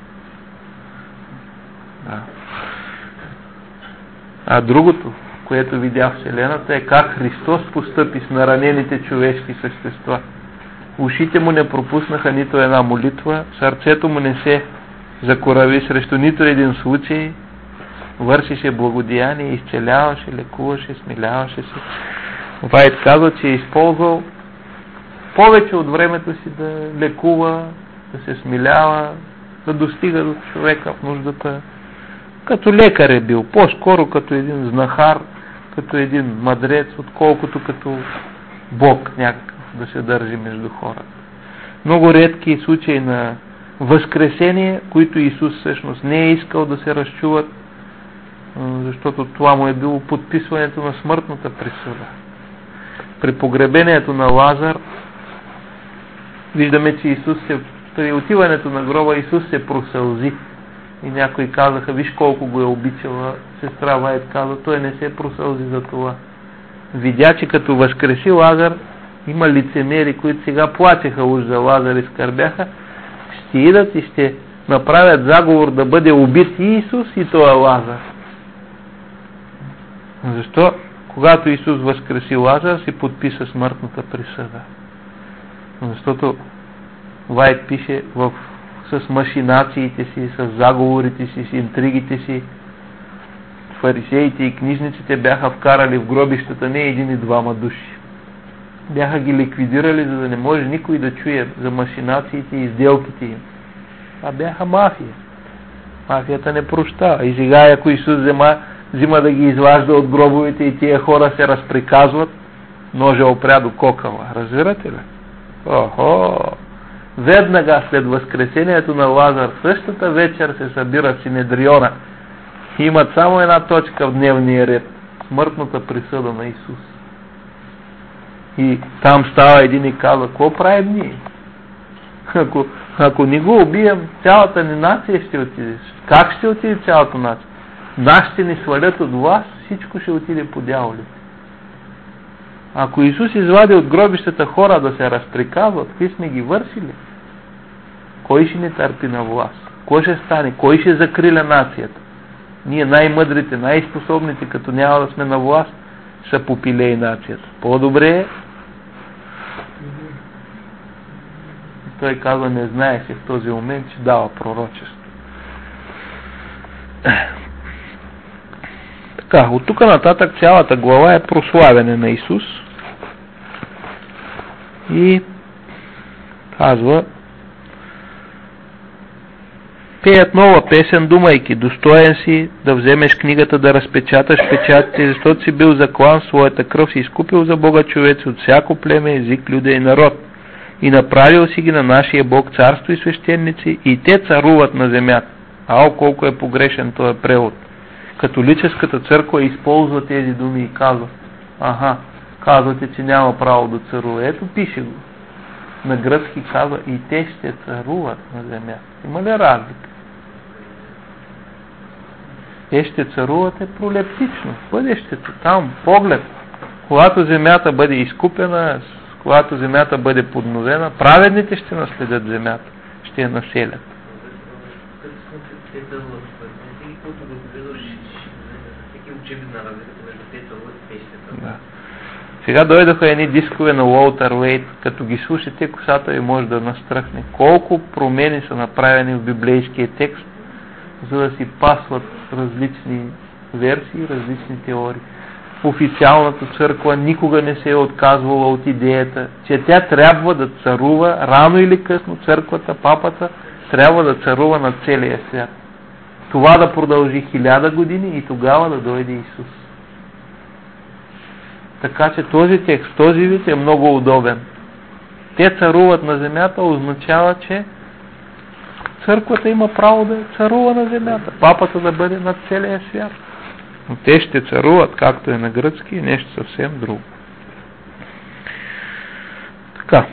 Да. А другото, което видя в Вселената, е как Христос постъпи с наранените човешки същества. Ушите му не пропуснаха нито една молитва, сърцето му не се закорави срещу нито един случай, вършише благодеяние, изцеляваше, лекуваше, смиляваше се. Вайт казва, че е използвал повече от времето си да лекува, да се смилява, да достига до човека в нуждата. Като лекар е бил, по-скоро като един знахар, като един мъдрец, отколкото като Бог някакъв да се държи между хората. Много редки случаи на възкресение, които Исус всъщност не е искал да се разчуват, защото това му е било подписването на смъртната присъда. При погребението на Лазар виждаме, че при отиването на гроба Исус се просълзи. И някои казаха, виж колко го е обичала. Сестра Вайт каза, той не се просълзи за това. Видя, че като възкреси Лазар, има лицемери, които сега плачеха уж за Лазар и скърбяха, ще идат и ще направят заговор да бъде убит и Исус и този Лазар. Защо? Когато Исус възкреси Лазар, си подписа смъртната присъда. Защото Вайт пише с машинациите си, с заговорите си, с интригите си, фарисеите и книжниците бяха вкарали в гробищата не един и двама души. Бяха ги ликвидирали, за да не може никой да чуе за машинациите и сделките им. А бяха мафия. Мафията не прощава. И сега, ако Исус взима да ги изважда от гробовете и тия хора се разприказват, ножа опря до кокала. Разбирате ли? Охо! Веднага след възкресението на Лазар, същата вечер се събира Синедриона. Имат само една точка в дневния ред. Смъртната присъда на Исус. И там става един и казва, какво правим ние? Ако ни го убием, цялата ни нация ще отиде. Как ще отиде цялата нация? Нас ще ни свалят от власт, всичко ще отиде по дяволите. Ако Исус извади от гробищата хора да се разприказват, какви сме ги вършили? Кой ще ни търпи на власт? Кой ще стане? Кой ще закриля нацията? Ние най-мъдрите, най-способните, като няма да сме на власт, ще попилее нацията. По-добре е. Той казва, не знаеше в този момент, че дава пророчество. Така, от тук нататък цялата глава е прославяне на Исус. И казва, пеят нова песен, думайки, достоен си да вземеш книгата, да разпечаташ печатите, защото си бил заклан, своята кръв си изкупил за Бога човеци от всяко племе, език, люде и народ. И направил си ги на нашия Бог царство и свещеници, и те царуват на земята. Колко е погрешен този превод. Католическата църква използва тези думи и казва, казвате, че няма право да царува. Ето пише го. На гръцки казва, и те ще царуват на земята. Има ли разлика? Те ще царуват пролептично, в бъдещето, там, поглед. Когато земята бъде изкупена, когато земята бъде подновена, праведните ще наследят земята, ще я населят. Да. Сега дойдоха едни дискове на Уолтер Уейт, като ги слушате, косата ви може да настръхне. Колко промени са направени в библейския текст, за да си пасват различни версии, различни теории. Официалната църква никога не се е отказвала от идеята, че тя трябва да царува, рано или късно църквата, папата, трябва да царува над целия свят. Това да продължи 1000 години и тогава да дойде Исус. Така че този текст, този вид е много удобен. Те царуват на земята, означава, че църквата има право да царува на земята, папата да бъде над целия свят. Но те ще царуват, както е на гръцки, и нещо съвсем друго. Така.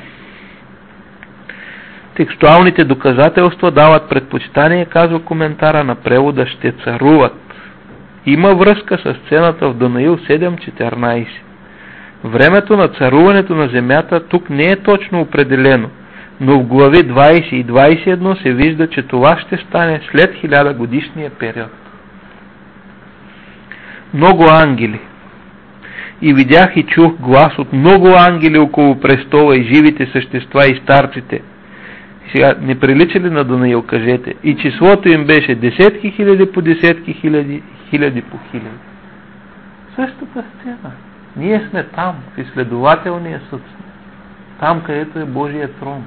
Текстуалните доказателства дават предпочитание, казва коментара на превода, ще царуват. Има връзка с сцената в Данаил 7.14. Времето на царуването на земята тук не е точно определено, но в глави 20 и 21 се вижда, че това ще стане след 1000 годишния период. Много ангели. И видях и чух глас от много ангели около престола и живите същества и старците. Сега, не прилича ли на Данаил, кажете? И числото им беше десетки хиляди по десетки хиляди, хиляди по хиляди. Същата сцена. Ние сме там, в изследователния съд. Там, където е Божия трон.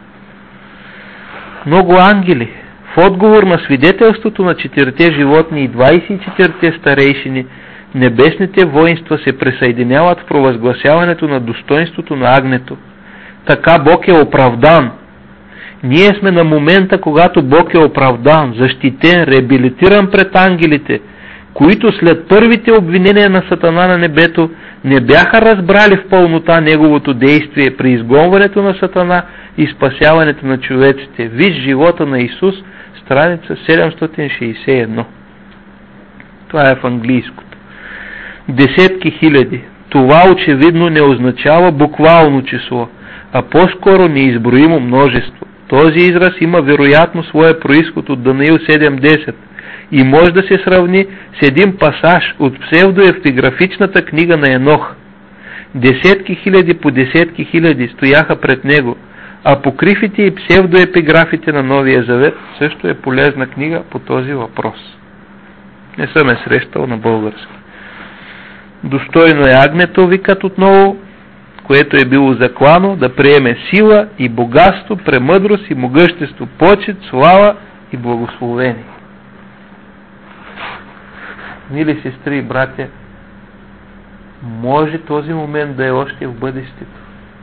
Много ангели. В отговор на свидетелството на 4 животни и 24 старейшини, небесните воинства се присъединяват в провъзгласяването на достоинството на агнето. Така Бог е оправдан. Ние сме на момента, когато Бог е оправдан, защитен, реабилитиран пред ангелите, които след първите обвинения на Сатана на небето не бяха разбрали в пълнота неговото действие при изгонването на Сатана и спасяването на човеците. Виж живота на Исус, страница 761. Това е в английското. Десетки хиляди. Това очевидно не означава буквално число, а по-скоро неизброимо множество. Този израз има вероятно своя произход от Данаил 7.10 и може да се сравни с един пасаж от псевдоепиграфичната книга на Енох. Десетки хиляди по десетки хиляди стояха пред него. Апокрифите и псевдоепиграфите на Новия Завет също е полезна книга по този въпрос. Не съм е срещал на български. Достойно е агнето, викат отново, което е било заклано да приеме сила и богатство, премъдрост и могъщество, почет, слава и благословение. Мили сестри и братя, може този момент да е още в бъдещето.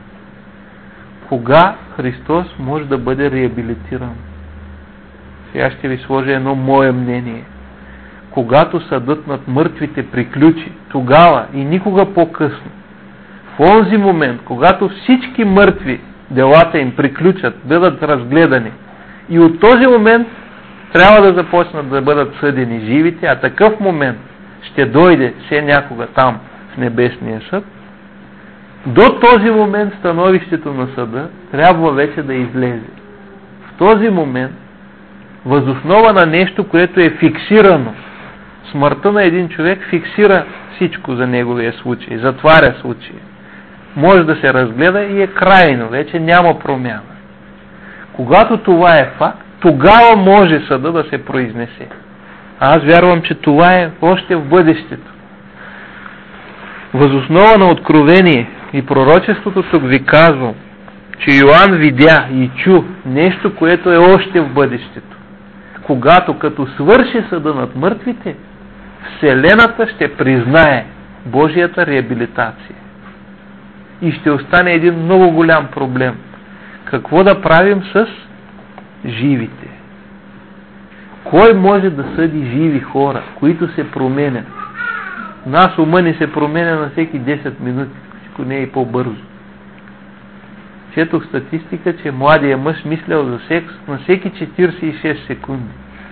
Кога Христос може да бъде реабилитиран? Сега ще ви сложа едно мое мнение. Когато съдът над мъртвите приключи, тогава и никога по-късно, в онзи момент, когато всички мъртви делата им приключат, бъдат разгледани, и от този момент трябва да започнат да бъдат съдени живите, а такъв момент ще дойде все някога там в небесния съд, до този момент становището на съда трябва вече да излезе. В този момент, възоснова на нещо, което е фиксирано, смъртта на един човек фиксира всичко за неговия случай, затваря случая. Може да се разгледа и е крайно, вече няма промяна. Когато това е факт, тогава може съда да се произнесе. Аз вярвам, че това е още в бъдещето. Възоснова на откровение и пророчеството тук ви казвам, че Йоанн видя и чу нещо, което е още в бъдещето. Когато като свърши съда над мъртвите, Вселената ще признае Божията реабилитация. И ще остане един много голям проблем. Какво да правим с живите? Кой може да съди живи хора, които се променят? Нас ума ни се променя на всеки 10 минути, ако не е и по-бързо. Четох статистика, че младия мъж мислял за секс на всеки 46 секунди.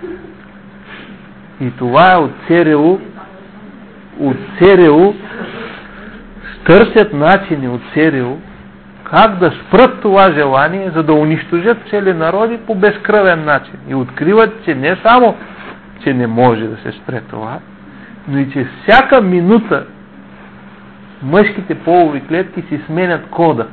И това е от ЦРУ. От ЦРУ търсят начини от ЦРУ как да спрат това желание, за да унищожат цели народи по безкръвен начин. И откриват, че не само, че не може да се спре това, но и че всяка минута мъжките полови клетки си сменят кода,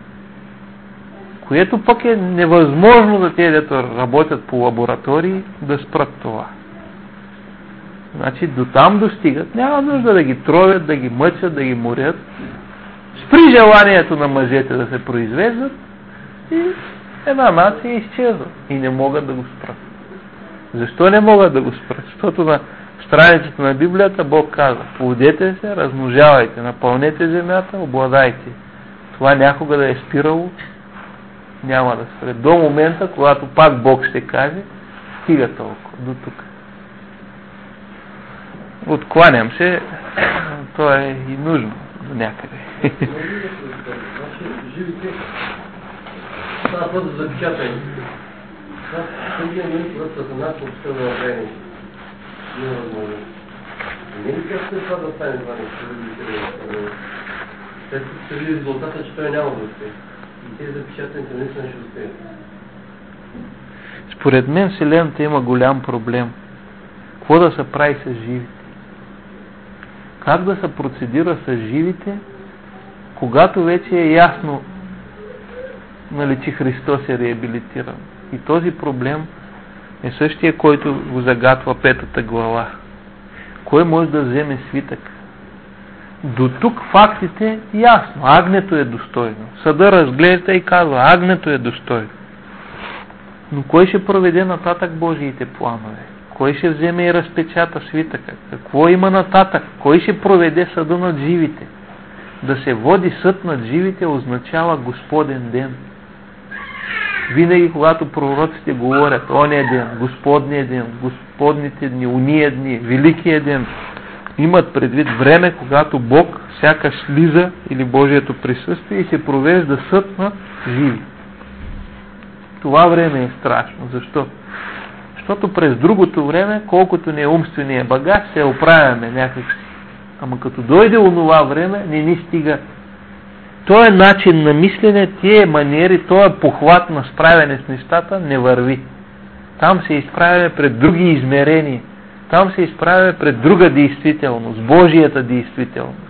което пък е невъзможно за тези, дето работят по лаборатории, да спрат това. Значи до там достигат, няма нужда да ги тровят, да ги мъчат, да ги морят. Спри желанието на мъжете да се произвеждат и една нация изчезва и не могат да го спрат. Защо не могат да го спрат? Защото на страницата на Библията Бог казва: плодете се, размножавайте, напълнете земята, обладайте. Това някога да е спирало? Няма да спре. До момента, когато пак Бог ще каже: стига толкова, до тук. Откланям се, то е и нужно до някъде. Живите става просто запечатани. Самия момент, когато са нас обсъдна време, не е възможно. Не ли как се това да стане това нещо? След като се види резултата, че той няма да успее. И тези запечатаните наистина ще успеят. Според мен Вселената има голям проблем. Какво да се прави с живите? Как да се процедира с живите, когато вече е ясно, нали, че Христос е реабилитиран? И този проблем е същия, който го загатва 5 глава. Кой може да вземе свитък? До тук фактите ясно. Агнето е достойно. Съда разглежда и казва: агнето е достойно. Но кой ще проведе нататък Божиите планове? Кой ще вземе и разпечата свитъка? Какво има нататък? Кой ще проведе съда над живите? Да се води съд над живите означава Господен ден. Винаги, когато пророците говорят ония ден, Господния ден, Господните дни, уния дни, Великия ден, имат предвид време, когато Бог сякаш слиза, или Божието присъствие, и се провежда съд над живи. Това време е страшно. Защо? Защото през другото време, колкото не е умствения багаж, се оправяме някакси. Ама като дойде онова време, не ни стига. Този начин на мислене, тия маниери, този похват на справяне с нещата не върви. Там се изправяме пред други измерения. Там се изправяме пред друга действителност, Божията действителност.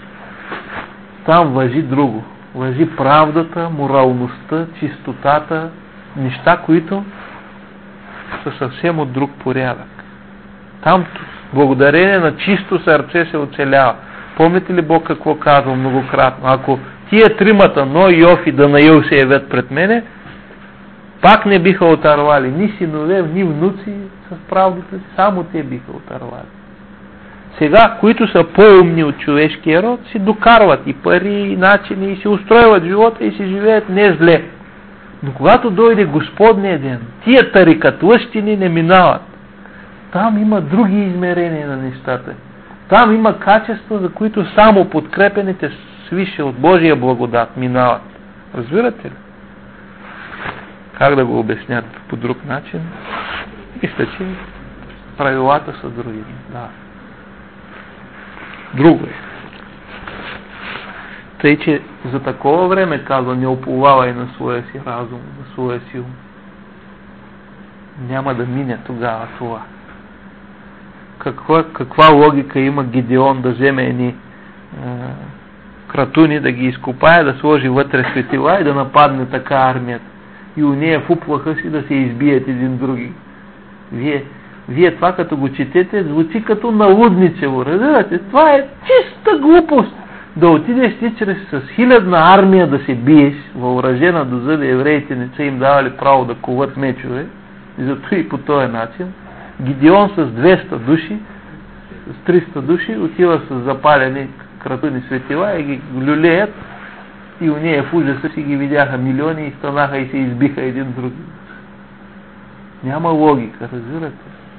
Там важи друго. Важи правдата, моралността, чистотата, неща, които са съвсем от друг порядък. Там благодарение на чисто сърце се оцелява. Помните ли Бог какво казва многократно? Ако тия тримата, Ной, Йов и Данаил, се явят пред мене, пак не биха отървали ни синове, ни внуци с правдата си, само те биха отървали. Сега, които са по-умни от човешкия род, си докарват и пари, и начини, и си устройват живота, и си живеят не зле. Но когато дойде Господния ден, тия тарикатлъщини не минават. Там има други измерения на нещата. Там има качества, за които само подкрепените свише от Божия благодат минават. Разбирате ли? Как да го обяснят по друг начин? Мисля, че правилата са други. Да. Друго е. Тъй, че за такова време, казва, не уповавай на своя си разум, на своя си ум. Няма да мине тогава това. Каква логика има Гидеон да вземе едни кратуни, да ги изкопае, да сложи вътре светила и да нападне така армията? И у нея в уплаха си да се избият един други. Вие това като го четете, звучи като налудничево. Разбирате? Това е чиста глупост. Да отидеш ти с 1000 армия да се биеш, въоръжена до зъби, евреите не са им давали право да коват мечове, и зато и по този начин. Гидеон с 200 души, с 300 души, отива с запалени кратуни светила и ги люлеят, и у нея в ужаса си ги видяха милиони и станаха и се избиха един друг. Няма логика, разбирате?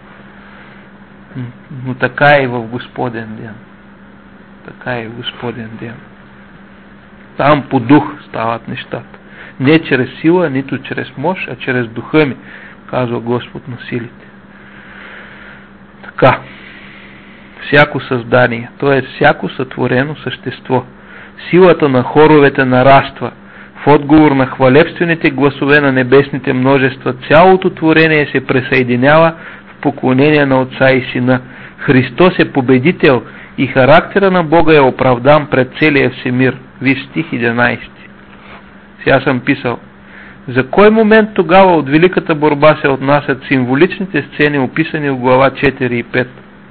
Но така е и в Господен ден. Така е и в Господен ден. Там по дух стават нещата. Не чрез сила, нито чрез мощ, а чрез духа ми, казва Господ на силите. Така, всяко създание, т.е. всяко сътворено същество, силата на хоровете нараства. В отговор на хвалебствените гласове на небесните множества, цялото творение се присъединява в поклонение на Отца и Сина. Христос е победител и характера на Бога е оправдан пред целия всемир. Виж стих 11. Сега съм писал. За кой момент тогава от великата борба се отнасят символичните сцени, описани в глава 4 и 5?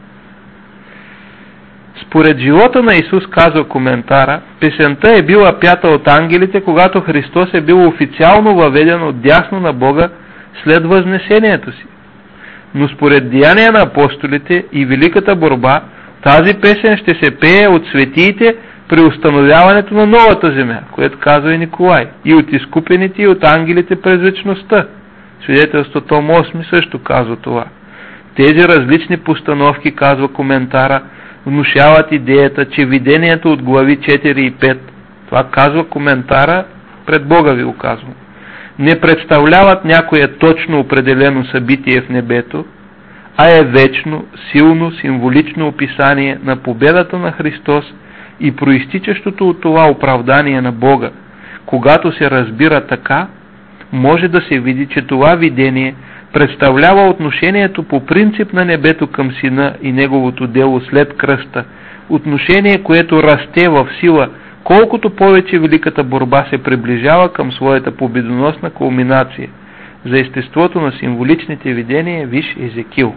Според живота на Исус, казва коментара, песента е била пята от ангелите, когато Христос е бил официално въведен от дясно на Бога след възнесението си. Но според деяния на апостолите и великата борба, тази песен ще се пее от светиите при установяването на новата земя, което казва и Николай, и от изкупените и от ангелите през вечността. Свидетелство том 8 също казва това. Тези различни постановки, казва коментара, внушават идеята, че видението от глави 4 и 5, това казва коментара, пред Бога ви го казвам, не представляват някое точно определено събитие в небето, а е вечно, силно, символично описание на победата на Христос и проистичащото от това оправдание на Бога. Когато се разбира така, може да се види, че това видение представлява отношението по принцип на небето към Сина и Неговото дело след кръста, отношение, което расте в сила, колкото повече великата борба се приближава към своята победоносна кулминация. За естеството на символичните видения виж Езекил.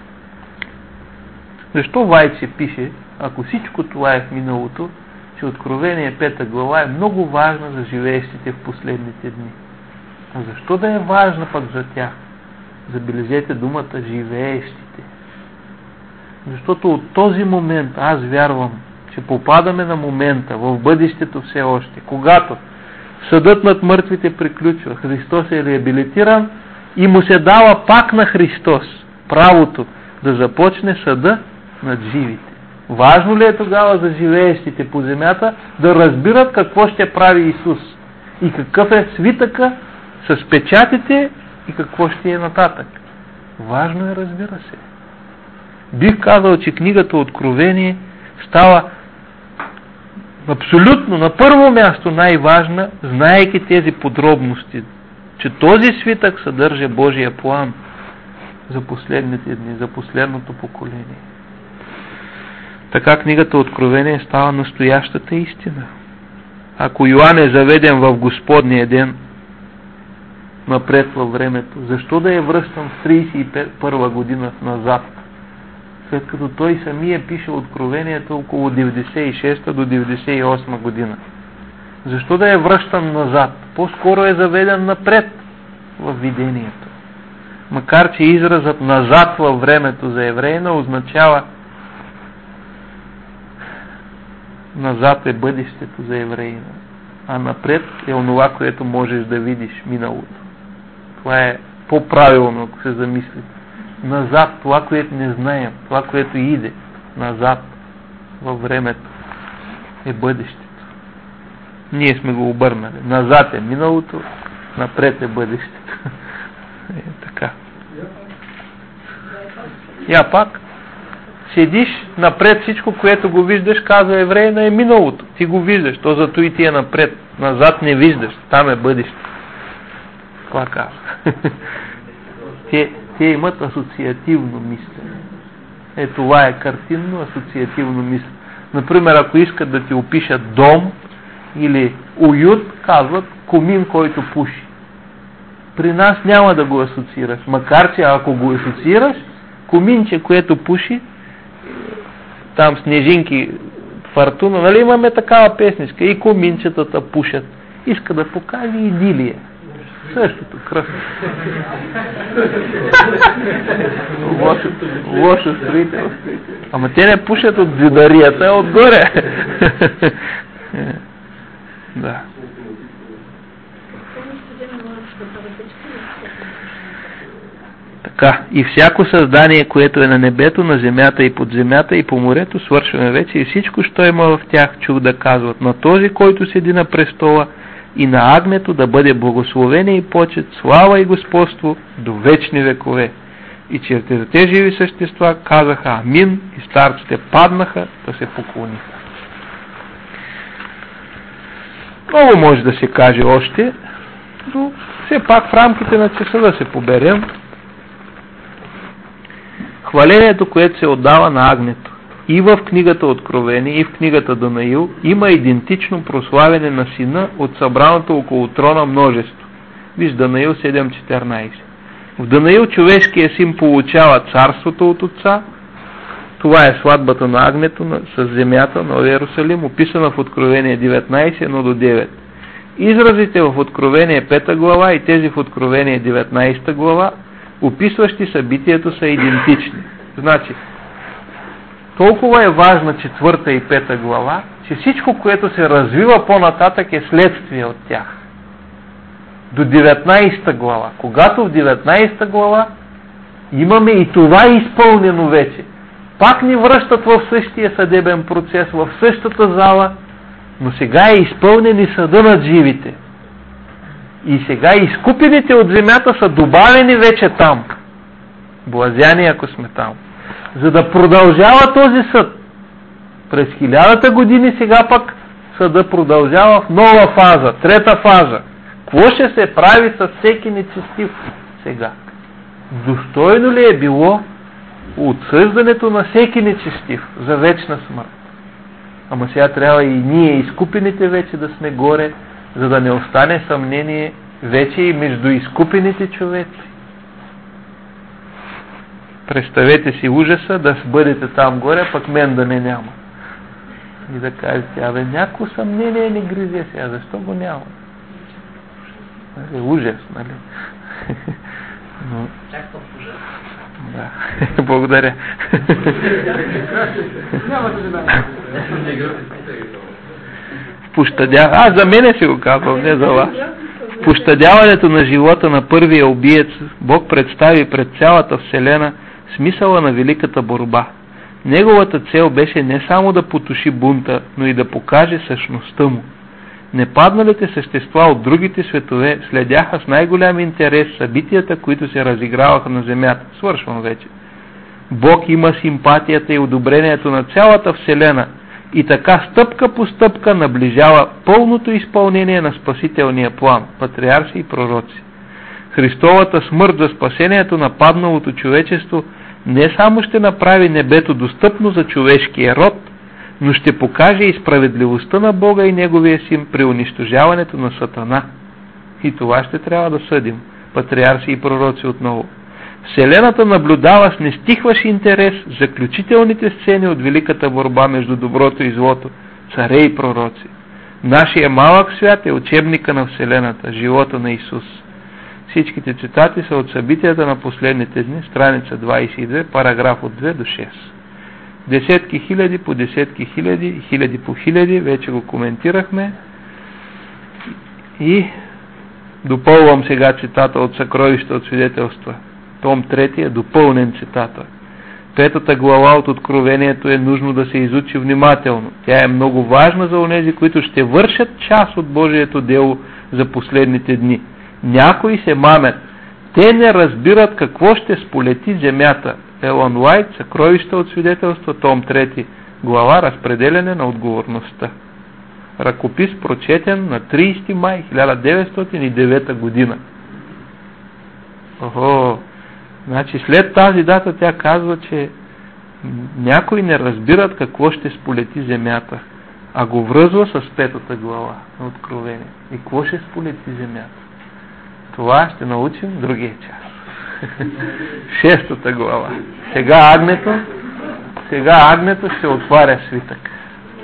Защо Вайце пише, ако всичко това е в миналото, че Откровение 5 глава е много важна за живеещите в последните дни? А защо да е важна пък за тях? Забележете думата живеещите. Защото от този момент аз вярвам, че попадаме на момента, в бъдещето все още, когато съдът над мъртвите приключва, Христос е реабилитиран и му се дава пак на Христос правото да започне съда над живите. Важно ли е тогава за живеещите по земята да разбират какво ще прави Исус и какъв е свитъка с печатите и какво ще е нататък? Важно е, разбира се. Бих казал, че книгата Откровение става абсолютно на първо място най-важна, знаейки тези подробности, че този свитък съдържа Божия план за последните дни, за последното поколение. Така книгата Откровение става настоящата истина. Ако Йоан е заведен в Господния ден, напред във времето, защо да е връщан в 31 година назад, след като той самия пише Откровението около 96 до 98 година? Защо да е връщан назад? По-скоро е заведен напред в видението. Макар че изразът назад във времето за евреина означава назад е бъдещето за евреина, а напред е онова, което можеш да видиш миналото. Това е по-правилно, ако се замислите. Назад, това, което не знаем, това, което иде назад във времето, е бъдещето. Ние сме го обърнали. Назад е миналото, напред е бъдещето. Така. Я пак. Седиш напред, всичко, което го виждаш, казва евреина, е миналото. Ти го виждаш, то зато и ти е напред. Назад не виждаш, там е бъдеще. Това казва. Те имат асоциативно мислене. Това е картинно асоциативно мислене. Например, ако искат да ти опишат дом или уют, казват комин, който пуши. При нас няма да го асоциираш. Макар че ако го асоциираш, коминче, което пуши, там снежинки, фартуна, нали имаме такава песничка, и коминчетата пушат. Иска да покаже идилия. Същото, кръсно. Лошо строителство. Ама те не пушат от зидарията, а отгоре. Да. Така, и всяко създание, което е на небето, на земята и под земята и по морето, свършваме вече, и всичко, що има в тях, чух да казват: на този, който седи на престола, и на агнето да бъде благословение и почет, слава и господство до вечни векове. И четирите живи същества казаха амин и старците паднаха да се поклониха. Много може да се каже още, но все пак в рамките на часа да се поберем. Хвалението, което се отдава на агнето и в книгата Откровение, и в книгата Данаил, има идентично прославяне на сина от събраното около трона множество. Виж Данаил 7.14. В Данаил човешкият син получава царството от отца. Това е сватбата на агнето с земята на Иерусалим, описана в Откровение 19.1-9. Изразите в Откровение 5 глава и тези в Откровение 19 глава, описващи събитието, са идентични. Значи, толкова е важна 4 и 5 глава, че всичко, което се развива по-нататък, е следствие от тях. До 19 глава. Когато в 19 глава имаме и това изпълнено вече. Пак ни връщат в същия съдебен процес, в същата зала, но сега е изпълнен и съда над живите. И сега изкупените от земята са добавени вече там. Блазяни, ако сме там. За да продължава този съд. През 1000 години сега пък съда продължава в нова фаза, трета фаза. Какво ще се прави с всеки нечестив сега? Достойно ли е било отсъждането на всеки нечестив за вечна смърт? Ама сега трябва и ние, изкупените вече, да сме горе, за да не остане съмнение вече и между изкупените човеци. Представете си ужаса да бъдете там горе, пък мен да не няма. И да кажете, абе, някакво съмнение не гризе сега, защо го няма? Ужас, нали? Но... Чак то ужас. Да, благодаря. Аз за мене си го казвам, не за вас. В пощадяването на живота на първия убиец Бог представи пред цялата вселена смисъла на великата борба. Неговата цел беше не само да потуши бунта, но и да покаже същността му. Непадналите същества от другите светове следяха с най-голям интерес събитията, които се разиграваха на земята. Свършвам вече. Бог има симпатията и одобрението на цялата вселена и така стъпка по стъпка наближава пълното изпълнение на спасителния план, патриарси и пророци. Христовата смърт за спасението на падналото човечество не само ще направи небето достъпно за човешкия род, но ще покаже и справедливостта на Бога и Неговия син при унищожаването на Сатана. И това ще трябва да съдим, патриарси и пророци отново. Вселената наблюдава с нестихващ интерес заключителните сцени от великата борба между доброто и злото, царе и пророци. Нашия малък свят е учебника на Вселената, живота на Исус. Всичките цитати са от събитията на последните дни, страница 22, параграф от 2 до 6. Десетки хиляди по десетки хиляди, хиляди по хиляди, вече го коментирахме. И допълвам сега цитата от Съкровища от свидетелства. Том 3 е допълнен цитата. 5 глава от Откровението е нужно да се изучи внимателно. Тя е много важна за онези, които ще вършат част от Божието дело за последните дни. Някои се мамят. Те не разбират какво ще сполети земята. Елън Уайт, Съкровища от свидетелства, том 3 глава, разпределяне на отговорността. Ръкопис, прочетен на 30 май 1909 година. Значи след тази дата тя казва, че някои не разбират какво ще сполети земята, а го връзва с 5 глава на Откровение. И какво ще сполети земята? Това ще научим в другия час. 6 глава. Сега агнето ще отваря свитък.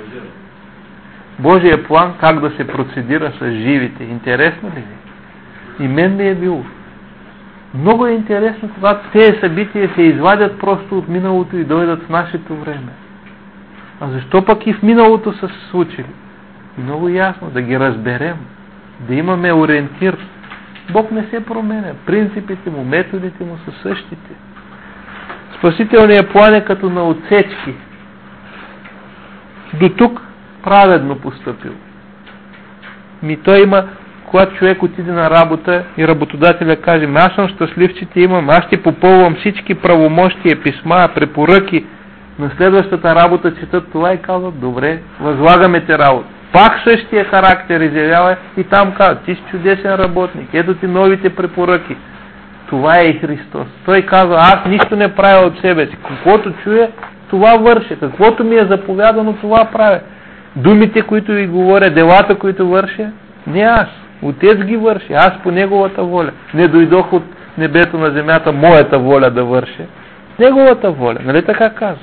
Божия план как да се процедира с живите. Интересно ли ви? И мен ми е било. Много е интересно, когато тези събития се извадят просто от миналото и дойдат в нашето време. А защо пък и в миналото са се случили? Много ясно, да ги разберем, да имаме ориентир. Бог не се променя. Принципите му, методите му са същите. Спасителният план е като на отсечки. До тук праведно постъпил. Той има, когато човек отиде на работа и работодателя каже, аз съм щастлив, че ти имам, аз ти попълвам всички правомощия, писма, препоръки, на следващата работа четат това и казват, добре, възлагаме те работа. Пак същия характер изявява и там казват, ти си чудесен работник, ето ти новите препоръки. Това е и Христос. Той казва, аз нищо не правя от себе си. Каквото чуя, това върша. Каквото ми е заповядано, това правя. Думите, които ви говоря, делата, които върша, не аз. Отец ги върши. Аз по Неговата воля. Не дойдох от небето на земята моята воля да върша. Неговата воля. Нали така казва?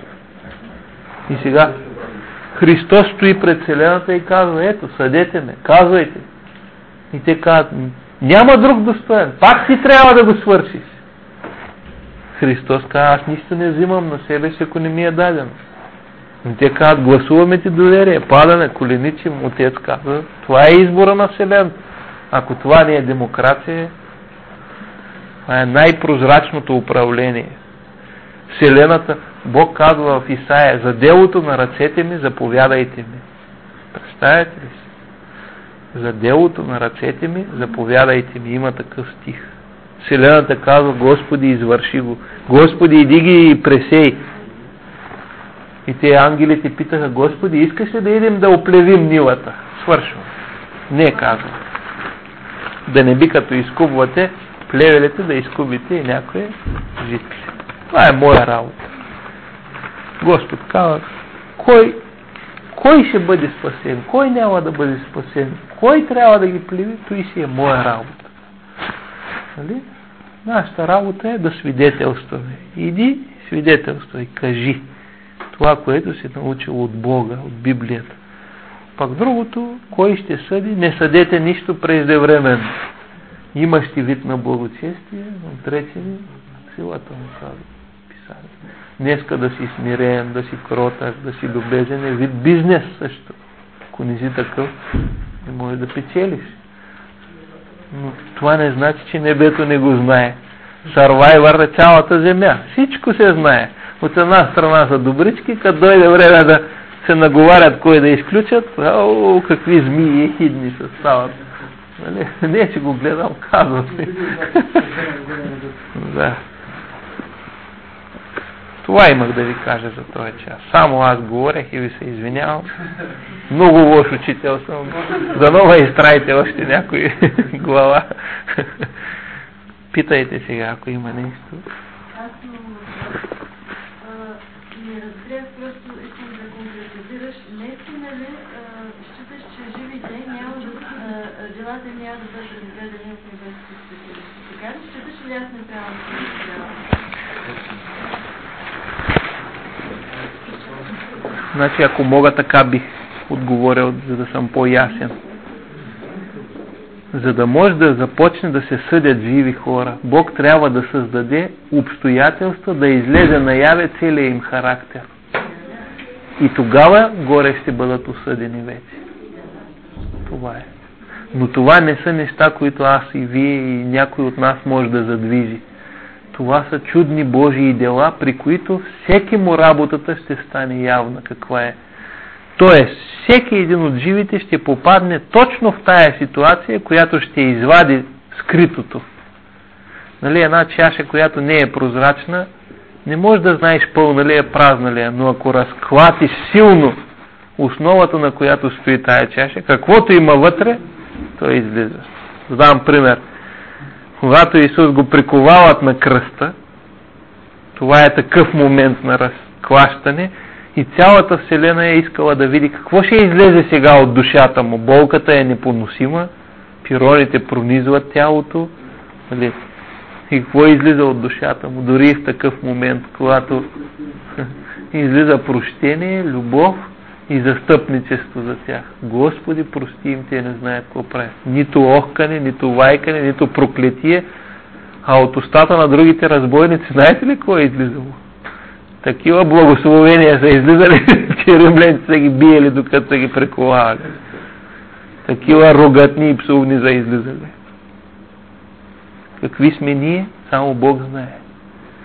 И сега Христос стои пред вселената и казва, ето, съдете ме, казвайте. И те казват, няма друг достоен. Пак ти трябва да го свършиш. Христос казва, аз нищо не взимам на себе си, ако не ми е дадено. И те казват, гласуваме ти доверие, падаме, коленичим. Отец казва, това е избора на вселената. Ако това не е демокрация, това е най-прозрачното управление. Вселената, Бог казва в Исаия, за делото на ръцете ми заповядайте ми. Представяте ли си? За делото на ръцете ми заповядайте ми. Има такъв стих. Вселената казва, Господи, извърши го. Господи, иди ги и пресей. И те ангелите питаха, Господи, искаш ли да идем да оплевим нивата? Свършвам. Не, казва. Да не би като изкубвате плевелите, да изкубите и някое житли. Това е моя работа. Господ казва, кой ще бъде спасен, кой няма да бъде спасен, кой трябва да ги плеви, той си е моя работа. Нали? Нашата работа е да свидетелстваме. Иди, свидетелствай, кажи това, което си научил от Бога, от Библията. Пак другото, кой ще съди, не съдете нищо преждевременно. Имаш ти вид на благочестие, отречени, силата му казва Писание. Днеска да си смирен, да си кротък, да си любезен е вид бизнес също. Ако не си такъв, не можеш да печелиш. Но това не значи, че небето не го знае. Сървайвър е цялата земя. Всичко се знае. От една страна са добрички, като дойде време да се наговарят кой да изключат, какви змии и хидни се стават. Не, че го гледам, казвам. Да. Това имах да ви кажа за този час. Само аз говорех и ви се извинявам. Много лош учител съм. Дано ме изтраите още някой глава. Питайте сега, ако има нещо. Аз не разбрях, просто искам да конкретизираш. Наистина ли считаш, че живите няма да, делата няма да бъдат разгледани от небесните специалисти? Така ли считаш, или аз не трябва да се разгледам? Значи, ако мога, така бих отговорил, за да съм по-ясен. За да може да започне да се съдят живи хора, Бог трябва да създаде обстоятелства да излезе наяве целия им характер. И тогава горе ще бъдат осъдени вече. Това е. Но това не са неща, които аз и вие и някой от нас може да задвижи. Това са чудни Божии дела, при които всеки му работата ще стане явна каква е. Тоест, всеки един от живите ще попадне точно в тая ситуация, която ще извади скритото. Нали, една чаша, която не е прозрачна, не можеш да знаеш пълна ли е, празна ли е, но ако разклатиш силно основата, на която стои тая чаша, каквото има вътре, то излиза. Задам пример. Когато Исус го приковават на кръста, това е такъв момент на разклащане и цялата вселена е искала да види какво ще излезе сега от душата му. Болката е непоносима, пироните пронизват тялото, нали? И какво излиза от душата му, дори в такъв момент, когато излиза прощение, любов и застъпничество за тях. Господи, прости им, те не знаят какво правят. Нито охкане, нито вайкане, нито проклетие, а от устата на другите разбойници, знаете ли какво е излизало? Такива благословения са излизали, че римляните са ги биели, докато са ги прековали. Такива рогатни и псовни са излизали. Какви сме ние, само Бог знае.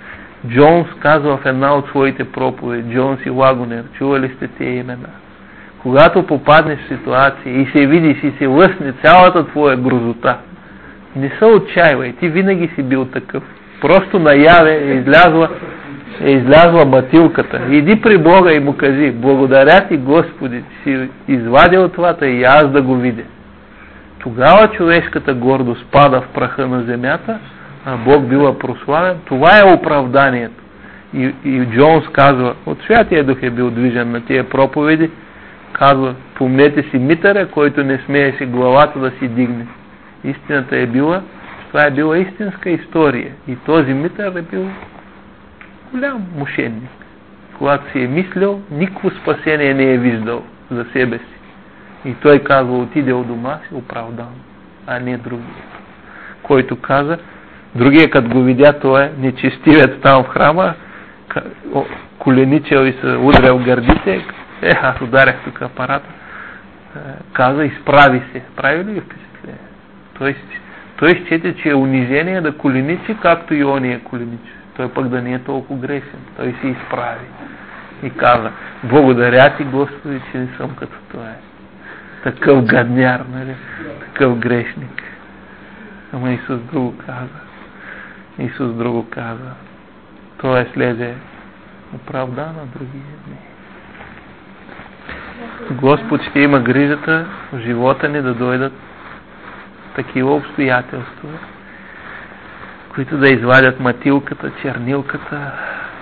Джонс казва в една от своите проповеди, Джонс и Лагонер, чували сте тези имена. Когато попаднеш в ситуация и се видиш и се лъсне цялата твоя грозота, не се отчаивай, ти винаги си бил такъв. Просто наяве е излязла матилката. Иди при Бога и му кажи: благодаря ти, Господи, си извадил това и аз да го видя. Тогава човешката гордост пада в праха на земята, а Бог бива прославен. Това е оправданието. И Джонс казва, от Святия Дух е бил движен на тия проповеди, казва: помнете си Митъра, който не смееше главата да си дигне. Истината е била, това е била истинска история. И този Митър е бил голям мошенник. Когато си е мислил, никакво спасение не е виждал за себе си. И той казва: отиде от дома си оправдан, а не другия. Който каза, другия като го видя, той е нечестивец там в храма, коленичел и се удрял в гърдите. Аз ударях тук апарата. Каза: изправи се. Прави ли впечатление? Той счете, че е унижение да коленичи, както и он е коленичи. Той пък да не е толкова грешен. Той се изправи и каза: благодаря ти, Господи, че не съм като това. Такъв гадняр, нали? Такъв грешник. Ама Исус друго каза. Той слезе оправдан, а другия не. Господ ще има грижата в живота ни да дойдат такива обстоятелства, които да извадят матилката, чернилката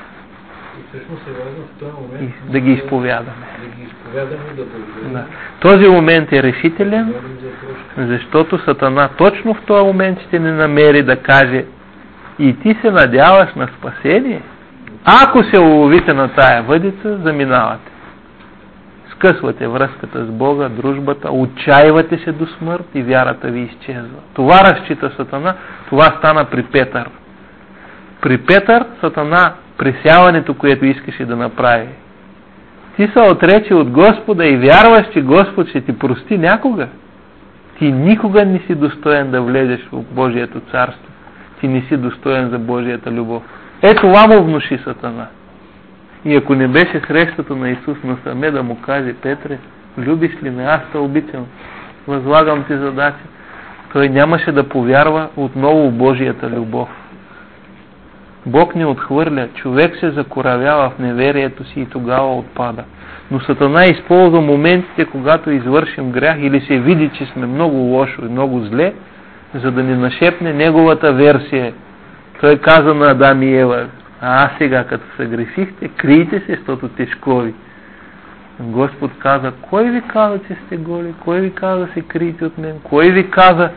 и да ги изповядаме. Да. Този момент е решителен, защото Сатана точно в този момент ще не намери да каже: и ти се надяваш на спасение? Ако се уловите на тая въдица, заминавате. Скъсвате връзката с Бога, дружбата, отчаивате се до смърт и вярата ви изчезва. Това разчита Сатана, това стана при Петър. При Петър Сатана, пресяването, което искаше да направи. Ти се отрече от Господа и вярваш, че Господ ще ти прости някога. Ти никога не си достоен да влезеш в Божието царство. Ти не си достоен за Божията любов. Ето това му внуши Сатана. И ако не беше срещата на Исус насаме да му каже: Петре, любиш ли ме? Аз те обичам. Възлагам ти задача. Той нямаше да повярва отново в Божията любов. Бог не отхвърля. Човек се закоравява в неверието си и тогава отпада. Но Сатана използва моментите, когато извършим грях или се види, че сме много лошо и много зле, за да ни нашепне неговата версия. Той каза на Адам и Ева: а сега, като съгрешихте, крийте се, защото тежкови. Господ каза: кой ви каза, че сте голи? Кой ви каза да се криете от мен? Кой ви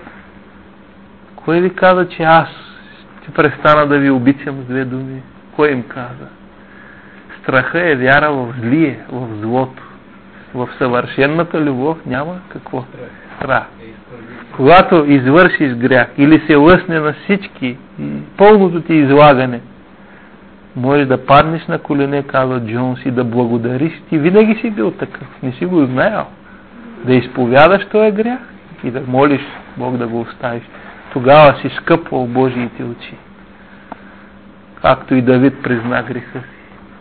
каза, че аз ще престана да ви обичам с две думи? Кой им каза? Страха е вяра в злие, в злото. В съвършенната любов няма какво? Страх. Когато извършиш грях или се лъсне на всички, пълното ти излагане, може да паднеш на колене, казва Джонс, и да благодариш. Ти винаги си бил такъв, не си го знаел. Да изповядаш този грях и да молиш Бог да го оставиш. Тогава си скъпвал Божиите очи. Както и Давид призна греха си.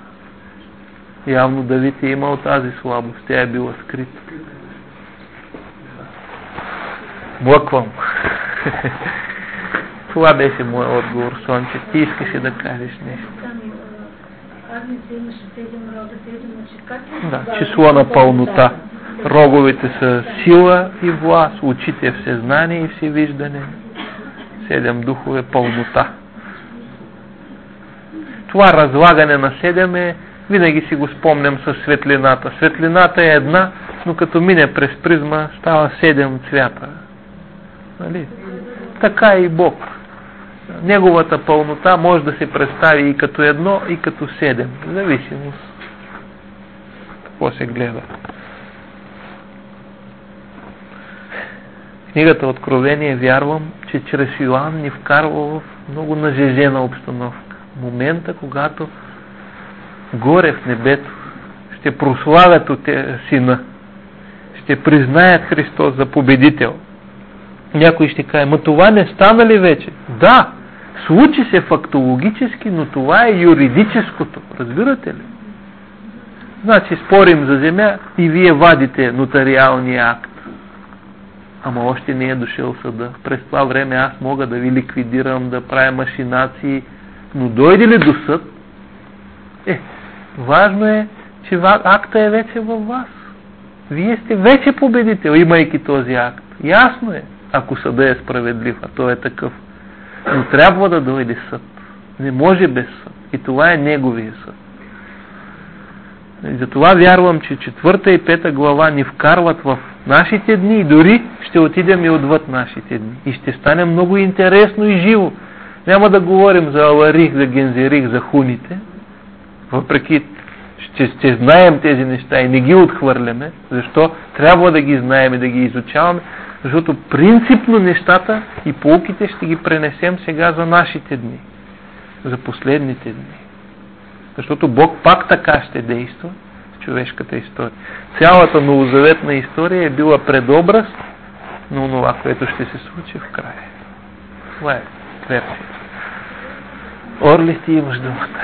Явно Давид е имал тази слабост, тя е била скрита. Млъквам. Това беше моят отговор, Сонче. Ти искаше да кажеш нещо. Да, число на пълнота. Роговете са сила и власт, очите всезнание и всевиждане. 7 духове пълнота. Това разлагане на 7 е, винаги си го спомням със светлината. Светлината е една, но като мине през призма, става 7 цвята. Нали? Така и Бог. Неговата пълнота може да се представи и като 1, и като 7. Зависимост. Какво се гледа. Книгата Откровение, вярвам, че чрез Йоан ни вкарва в много нажежена обстановка. Момента, когато горе в небето ще прославят от Сина. Ще признаят Христос за победител. Някой ще каже: ма това не стана ли вече? Да, случи се фактологически, но това е юридическото. Разбирате ли? Значи спорим за земя и вие вадите нотариалния акт. Ама още не е дошъл съда. През това време аз мога да ви ликвидирам, да правя машинации, но дойде ли до съд, важно е, че акта е вече във вас. Вие сте вече победител, имайки този акт. Ясно е, ако съда е справедлив, а той е такъв. Но трябва да дойде съд. Не може без съд. И това е неговия съд. И затова вярвам, че 4 и 5 глава ни вкарват в нашите дни и дори ще отидем и отвъд нашите дни. И ще стане много интересно и живо. Няма да говорим за Аларих, за Гензерих, за хуните. Въпреки, ще знаем тези неща и не ги отхвърляме. Защо? Трябва да ги знаем и да ги изучаваме. Защото принципно нещата и поуките ще ги пренесем сега за нашите дни. За последните дни. Защото Бог пак така ще действа в човешката история. Цялата новозаветна история е била предобраз на това, което ще се случи в края. Това е версия. Орли, ти имаш думата.